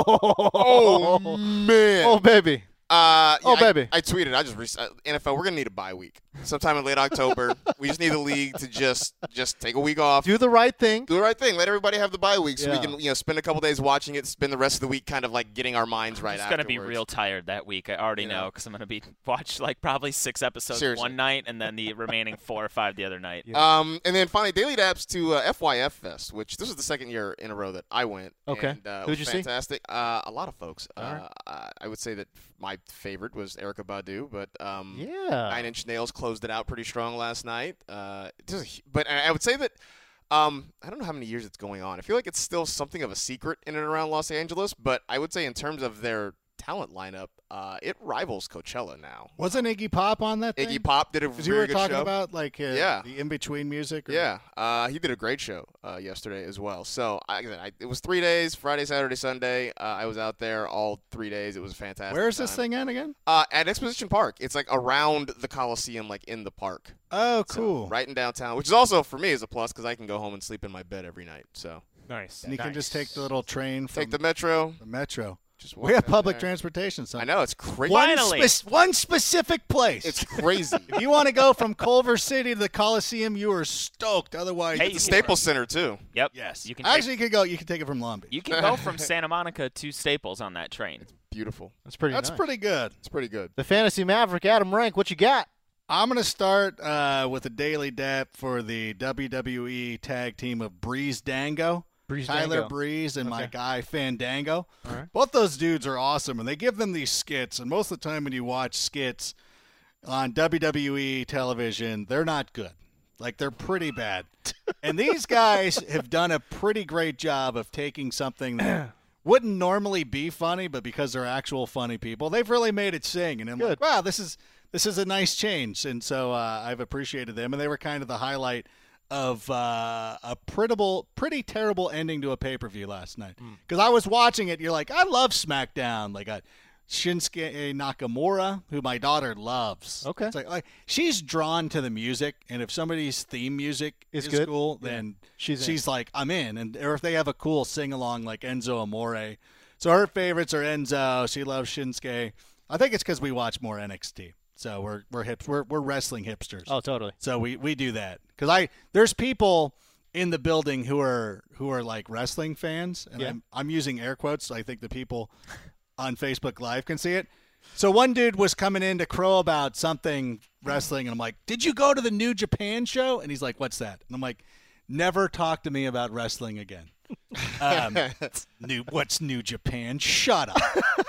Oh man. Oh baby. Uh, yeah, Oh, I- baby. I, tweeted. I just re- uh, N F L. We're gonna need a bye week sometime in late October. We just need the league to just just take a week off. Do the right thing. Do the right thing. Let everybody have the bye week so Yeah. we can you know spend a couple days watching it. Spend the rest of the week kind of like getting our minds right. I'm just gonna be afterwards. real tired that week. I already Yeah. know because I'm gonna be watch like probably six episodes Seriously. one night and then the remaining four or five the other night. Um, and then finally, Daily Daps to uh, F Y F Fest, which this was the second year in a row that I went. Okay. And, uh, it Who'd was you see? fantastic. Uh, a lot of folks. All Uh, right. uh, I would say that my favorite was Erykah Badu, but um, Yeah. Nine Inch Nails closed it out pretty strong last night. Uh, just a hu- but I I would say that um, I don't know how many years it's going on. I feel like it's still something of a secret in and around Los Angeles, but I would say in terms of their talent lineup, uh, it rivals Coachella now. Wasn't Iggy Pop on that thing? Iggy Pop did a Because very you were good talking show. about like uh, Yeah. the in-between music. Or... Yeah, uh, he did a great show uh, yesterday as well. So I, I, it was three days: Friday, Saturday, Sunday. Uh, I was out there all three days. It was fantastic. Where is this time. thing at again? Uh, at Exposition Park. It's like around the Coliseum, like in the park. Oh, So, cool. right in downtown, which is also for me is a plus because I can go home and sleep in my bed every night. So Nice. And you can just take the little train from take the metro. the metro. Just We walk have down public there. transportation. So I know it's crazy. One, Finally. spec- one specific place. It's crazy. if you want to go from Culver City to the Coliseum, you are stoked. Otherwise, Hey, It's you the can- Staples Center too. Yep. yes. You can take- actually you could go. You can take it from Long Beach. You can go from Santa Monica to Staples on that train. Beautiful. That's pretty. That's nice. pretty good. It's pretty good. The Fantasy Maverick, Adam Rank. What you got? I'm going to start uh, with a daily dap for the W W E tag team of Breeze Dango. Breeze Tyler Dango. Breeze and my Okay. guy Fandango. All right. Both those dudes are awesome, and they give them these skits. And most of the time when you watch skits on W W E television, they're not good. Like, they're pretty bad. And these guys have done a pretty great job of taking something that wouldn't normally be funny, but because they're actual funny people, they've really made it sing. And I'm Good. like, wow, this is this is a nice change. And so uh, I've appreciated them. And they were kind of the highlight of uh, a pretty, pretty terrible ending to a pay-per-view last night. Because I was watching it, you're like, I love SmackDown. Like, I, Shinsuke Nakamura, who my daughter loves. Okay. It's like, like she's drawn to the music, and if somebody's theme music Is is, good? cool, Yeah. then She's she's, in. like, I'm in. And or if they have a cool sing-along like Enzo Amore. So her favorites are Enzo. She loves Shinsuke. I think it's because we watch more N X T. So we're we're hips we're we're wrestling hipsters. Oh, totally. So we, we do that because I there's people in the building who are who are like wrestling fans, and Yeah. I'm I'm using air quotes. So I think the people on Facebook Live can see it. So one dude was coming in to crow about something wrestling, and I'm like, "Did you go to the New Japan show?" And he's like, "What's that?" And I'm like, "Never talk to me about wrestling again." Um, new what's New Japan? Shut up.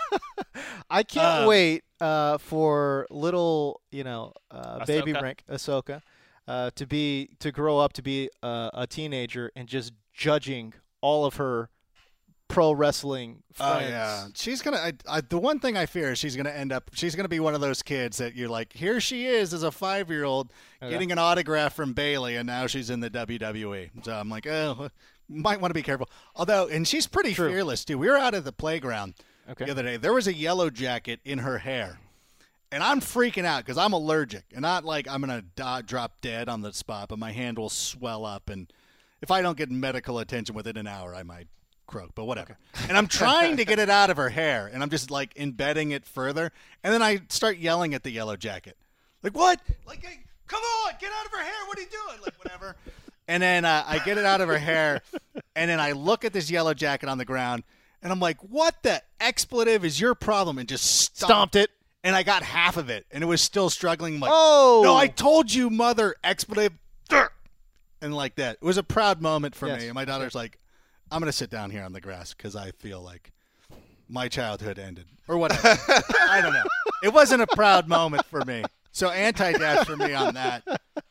I can't Um, wait uh, for little, you know, uh, baby Ahsoka. Rank Ahsoka uh, to be to grow up to be uh, a teenager and just judging all of her pro wrestling Oh friends. yeah, she's gonna. I, I, the one thing I fear is she's gonna end up. She's gonna be one of those kids that you're like, here she is as a five year old Okay. getting an autograph from Bailey, and now she's in the W W E. So I'm like, oh, might want to be careful. Although, and she's pretty True. fearless too. We were out at the playground Okay. the other day. There was a yellow jacket in her hair, and I'm freaking out because I'm allergic, and not like I'm gonna die, drop dead on the spot, but my hand will swell up, and if I don't get medical attention within an hour, I might croak, but whatever. And I'm trying to get it out of her hair, and I'm just like embedding it further, and then I start yelling at the yellow jacket, like, "What? Like, hey, come on, get out of her hair! What are you doing?" Like, whatever. And then uh, I get it out of her hair, and then I look at this yellow jacket on the ground, and I'm like, "What the expletive is your problem?" And just stomp. Stomped it. And I got half of it, and it was still struggling. I'm like, Oh! no, I told you, mother expletive, and like that. It was a proud moment for Yes. me. And my daughter's like, I'm going to sit down here on the grass because I feel like my childhood ended or whatever. I don't know. It wasn't a proud moment for me. So anti-daps for me on that.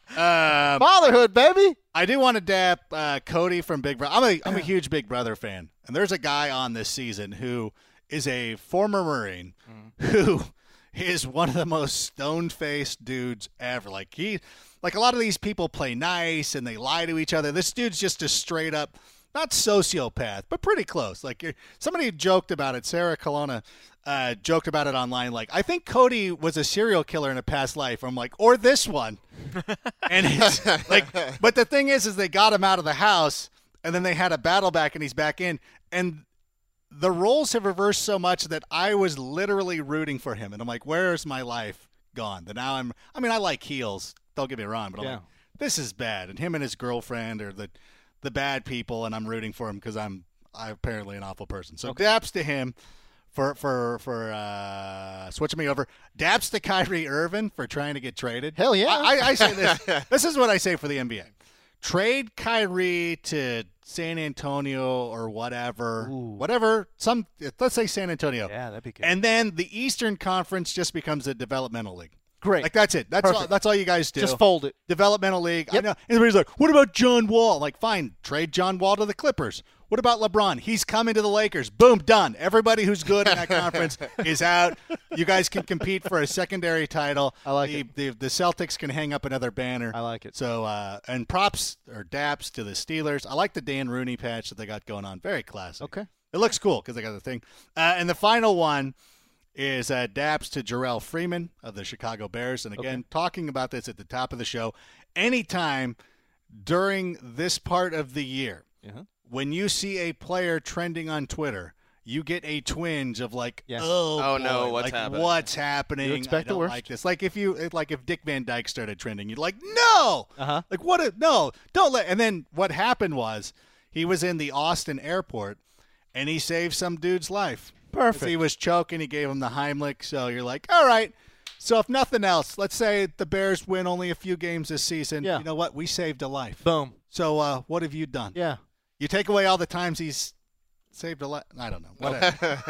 Um, Fatherhood, baby. I do want to dap uh, Cody from Big Brother. I'm a I'm a huge Big Brother fan, and there's a guy on this season who is a former Marine mm. who is one of the most stone-faced dudes ever. Like he, like a lot of these people play nice and they lie to each other. This dude's just a straight up, not sociopath, but pretty close. Like you're, somebody joked about it. Sarah Colonna uh, joked about it online. Like, I think Cody was a serial killer in a past life. I'm like, or this one. And it's like, but the thing is, is they got him out of the house, and then they had a battle back, and he's back in, and the roles have reversed so much that I was literally rooting for him, and I'm like, where's my life gone? That now I'm. I mean, I like heels. Don't get me wrong, but I'm yeah. like, this is bad. And him and his girlfriend are the the bad people, and I'm rooting for him because I'm I'm apparently an awful person. So okay. Daps to him. For for for uh, switching me over, daps to Kyrie Irving for trying to get traded. Hell yeah! I, I say this. This is what I say for the N B A: trade Kyrie to San Antonio or whatever, Ooh. whatever. Some let's say San Antonio. Yeah, that'd be good. And then the Eastern Conference just becomes a developmental league. Great. Like that's it. That's Perfect. all. That's all you guys do. Just fold it. Developmental league. Yep. I know. Everybody's like, "What about John Wall?" I'm like, fine, trade John Wall to the Clippers. What about LeBron? He's coming to the Lakers. Boom, done. Everybody who's good in that conference is out. You guys can compete for a secondary title. I like the, it. The, the Celtics can hang up another banner. I like it. So, uh, and props or daps to the Steelers. I like the Dan Rooney patch that they got going on. Very classic. Okay. It looks cool because they got the thing. Uh, and the final one is uh, daps to Jarrell Freeman of the Chicago Bears. And again, okay. talking about this at the top of the show, anytime during this part of the year, uh-huh. when you see a player trending on Twitter, you get a twinge of like, yes. oh, oh boy, no, what's like, happening? What's happening? You expect I don't the worst. like this. Like if you, like if Dick Van Dyke started trending, you'd like, no, uh-huh. like what? A, no, don't let. And then what happened was he was in the Austin airport and he saved some dude's life. Perfect. He was choking. He gave him the Heimlich. So you're like, all right. So if nothing else, let's say the Bears win only a few games this season. Yeah. You know what? We saved a life. Boom. So uh, what have you done? Yeah. You take away all the times he's saved a life. I don't know. Whatever.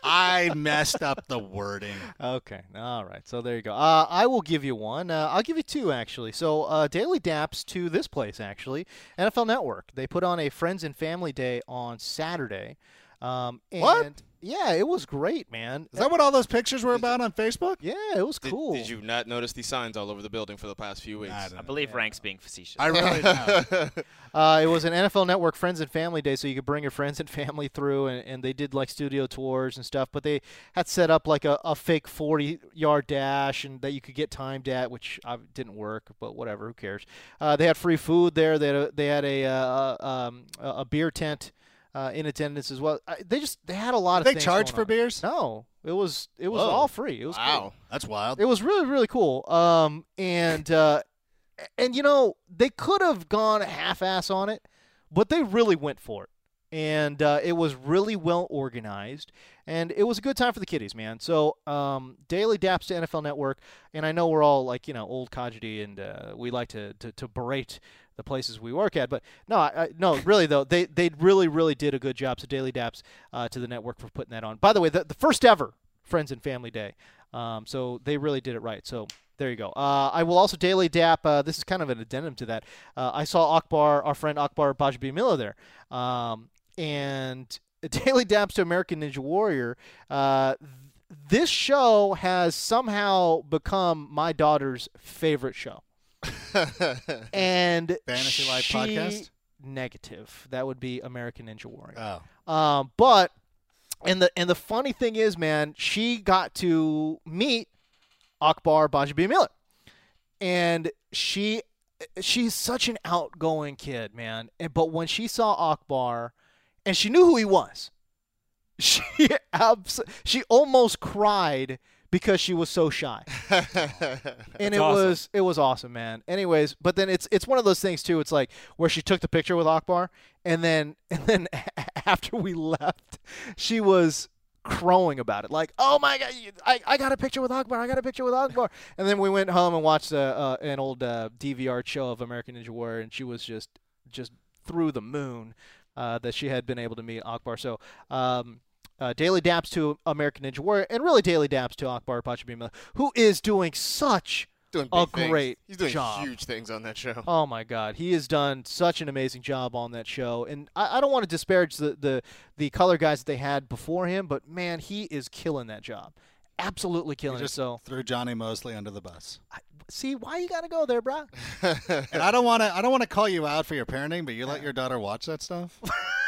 I messed up the wording. Okay. All right. So there you go. Uh, I will give you one. Uh, I'll give you two, actually. So uh, daily daps to this place, actually. N F L Network. They put on a Friends and Family Day on Saturday. Um, and What? Yeah, it was great, man. Is that what all those pictures were about on Facebook? Yeah, it was Did, cool. did you not notice these signs all over the building for the past few weeks? I, I believe Rank's being facetious. I really know. Uh, it was an N F L Network Friends and Family Day, so you could bring your friends and family through, and, and they did like studio tours and stuff. But they had set up like a, a fake forty-yard dash, and that you could get timed at, which uh, didn't work, but whatever, who cares? Uh, they had free food there. They had a, they had a uh, um, a beer tent uh, in attendance as well. I, they just they had a lot Did of. they things charge going for on. beers? No, it was it was Whoa. all free. It was Wow. cool. That's wild. It was really, really cool. Um, and uh, and you know they could have gone half-ass on it, but they really went for it, and uh, it was really well organized, and it was a good time for the kiddies, man. So um, daily daps to N F L Network, and I know we're all like you know old codgety, and uh, we like to, to to berate the places we work at, but no, I, I, no, really though, they they really, really did a good job. So daily daps uh, to the network for putting that on. By the way, the, the first ever Friends and Family Day. Um, so they really did it right. So there you go. Uh, I will also daily dap. Uh, this is kind of an addendum to that. Uh, I saw Akbar, our friend Akbar Bajbimila there. Um, and daily daps to American Ninja Warrior. Uh, th- this show has somehow become my daughter's favorite show. And Fantasy Life she, podcast? Negative. That would be American Ninja Warrior. Oh. Um, but and the and the funny thing is, man, she got to meet Akbar Bajbimila, and she she's such an outgoing kid, man. And, but when she saw Akbar, and she knew who he was, she abs- she almost cried because she was so shy. And it awesome. was it was awesome, man. Anyways, but then it's it's one of those things too. It's like where she took the picture with Akbar, and then and then after we left, she was crowing about it, like, "Oh my God, I, I got a picture with Akbar. I got a picture with Akbar." And then we went home and watched a, uh, an old uh, D V R show of American Ninja Warrior, and she was just just through the moon uh, that she had been able to meet Akbar. So. Um, Uh, daily daps to American Ninja Warrior, and really daily daps to Akbar Pachabimila, who is doing such doing a big things. great He's doing job. huge things on that show. Oh, my God. He has done such an amazing job on that show. And I, I don't want to disparage the, the, the color guys that they had before him, but, man, he is killing that job. Absolutely killing You just it. So threw Johnny Mosley under the bus. I, see, why you got to go there, bro? And I don't want to I don't want to call you out for your parenting, but you let your daughter watch that stuff?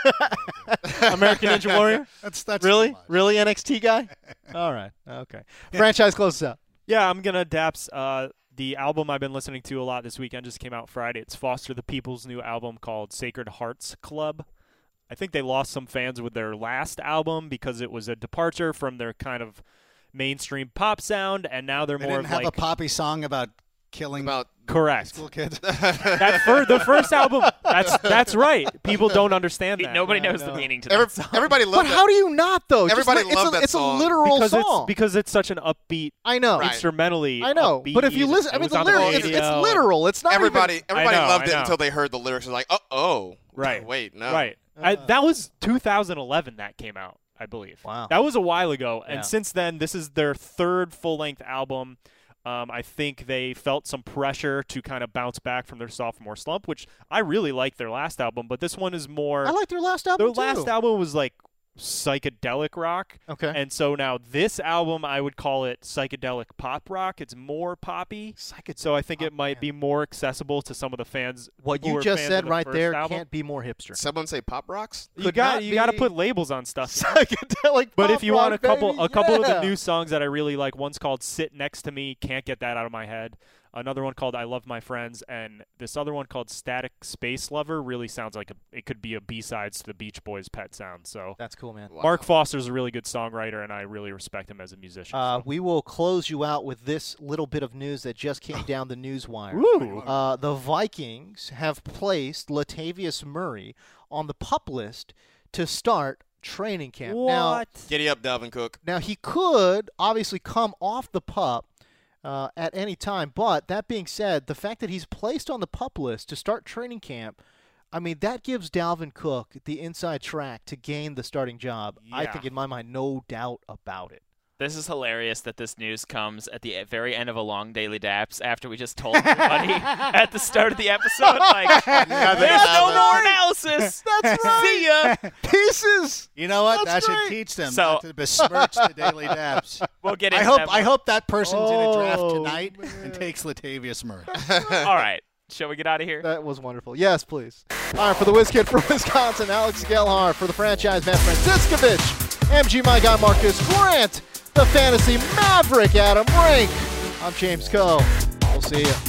American Ninja Warrior? That's that's Really? Really, N X T guy? All right. Okay. Franchise closes out. Yeah, I'm going to daps. Uh, the album I've been listening to a lot this weekend just came out Friday. It's Foster the People's new album called Sacred Hearts Club. I think they lost some fans with their last album because it was a departure from their kind of mainstream pop sound, and now they're They more didn't of have like a poppy song about killing About correct. school kids. that fir- the first album. That's that's right. People don't understand that. Nobody Yeah, knows I know. the meaning to Every, that song. everybody But loved how that. do you not, though? Just Everybody li- it's loved a, that It's song. a literal because song. it's because it's such an upbeat I know. Right. instrumentally. I know. upbeat. But if you It listen, I mean, was the on the lyrics, it's, it's radio. literal. It's not Everybody, even, everybody I know, loved I it know. until they heard the lyrics. They're like, uh oh, Right. Wait, no, Right. I, that was two thousand eleven that came out, I believe. Wow. That was a while ago. And Yeah. since then, this is their third full-length album. Um, I think they felt some pressure to kind of bounce back from their sophomore slump, which I really liked their last album. But this one is more. I like their last their album, too. last album was like psychedelic rock. Okay. And so now this album, I would call it psychedelic pop rock. It's more poppy. Psychedelic So I think it pop, might man. be more accessible to some of the fans. What who you were just fans said of the right first there album. can't be more hipster. Someone say pop rocks. You Could got not you got to be put labels on stuff. Psychedelic But pop if you want a rock, couple, baby, a couple of yeah. the new songs that I really like, one's called "Sit Next to Me," can't get that out of my head. Another one called "I Love My Friends," and this other one called "Static Space Lover" really sounds like a, it could be a B-sides to the Beach Boys' Pet Sound. So That's cool, man. Wow. Mark Foster's a really good songwriter, and I really respect him as a musician. Uh, so. we will close you out with this little bit of news that just came down the news wire. Woo. Uh, the Vikings have placed Latavius Murray on the PUP list to start training camp. Now, What? Giddy up, Dalvin Cook. now he could obviously come off the PUP uh, at any time, but that being said, the fact that he's placed on the PUP list to start training camp, I mean, that gives Dalvin Cook the inside track to gain the starting job. I Yeah. think, in my mind, no doubt about it. This is hilarious that this news comes at the very end of a long daily daps after we just told everybody at the start of the episode, like, there's no more analysis. That's right. See ya. Pieces. You know what? That's that great. should teach them So- not to besmirch the daily daps. We'll get I into hope that I more. hope that person's in a draft Oh, tonight man. and takes Latavius Murray. All right. Shall we get out of here? That was wonderful. Yes, please. All right, for the WizKid from Wisconsin, Alex Gelhar. For the franchise, Matt Franciscovich. M G, my guy, Marcus Grant. The fantasy maverick, Adam Rink. I'm James Coe. We'll see you.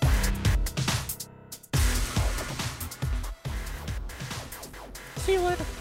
See you later.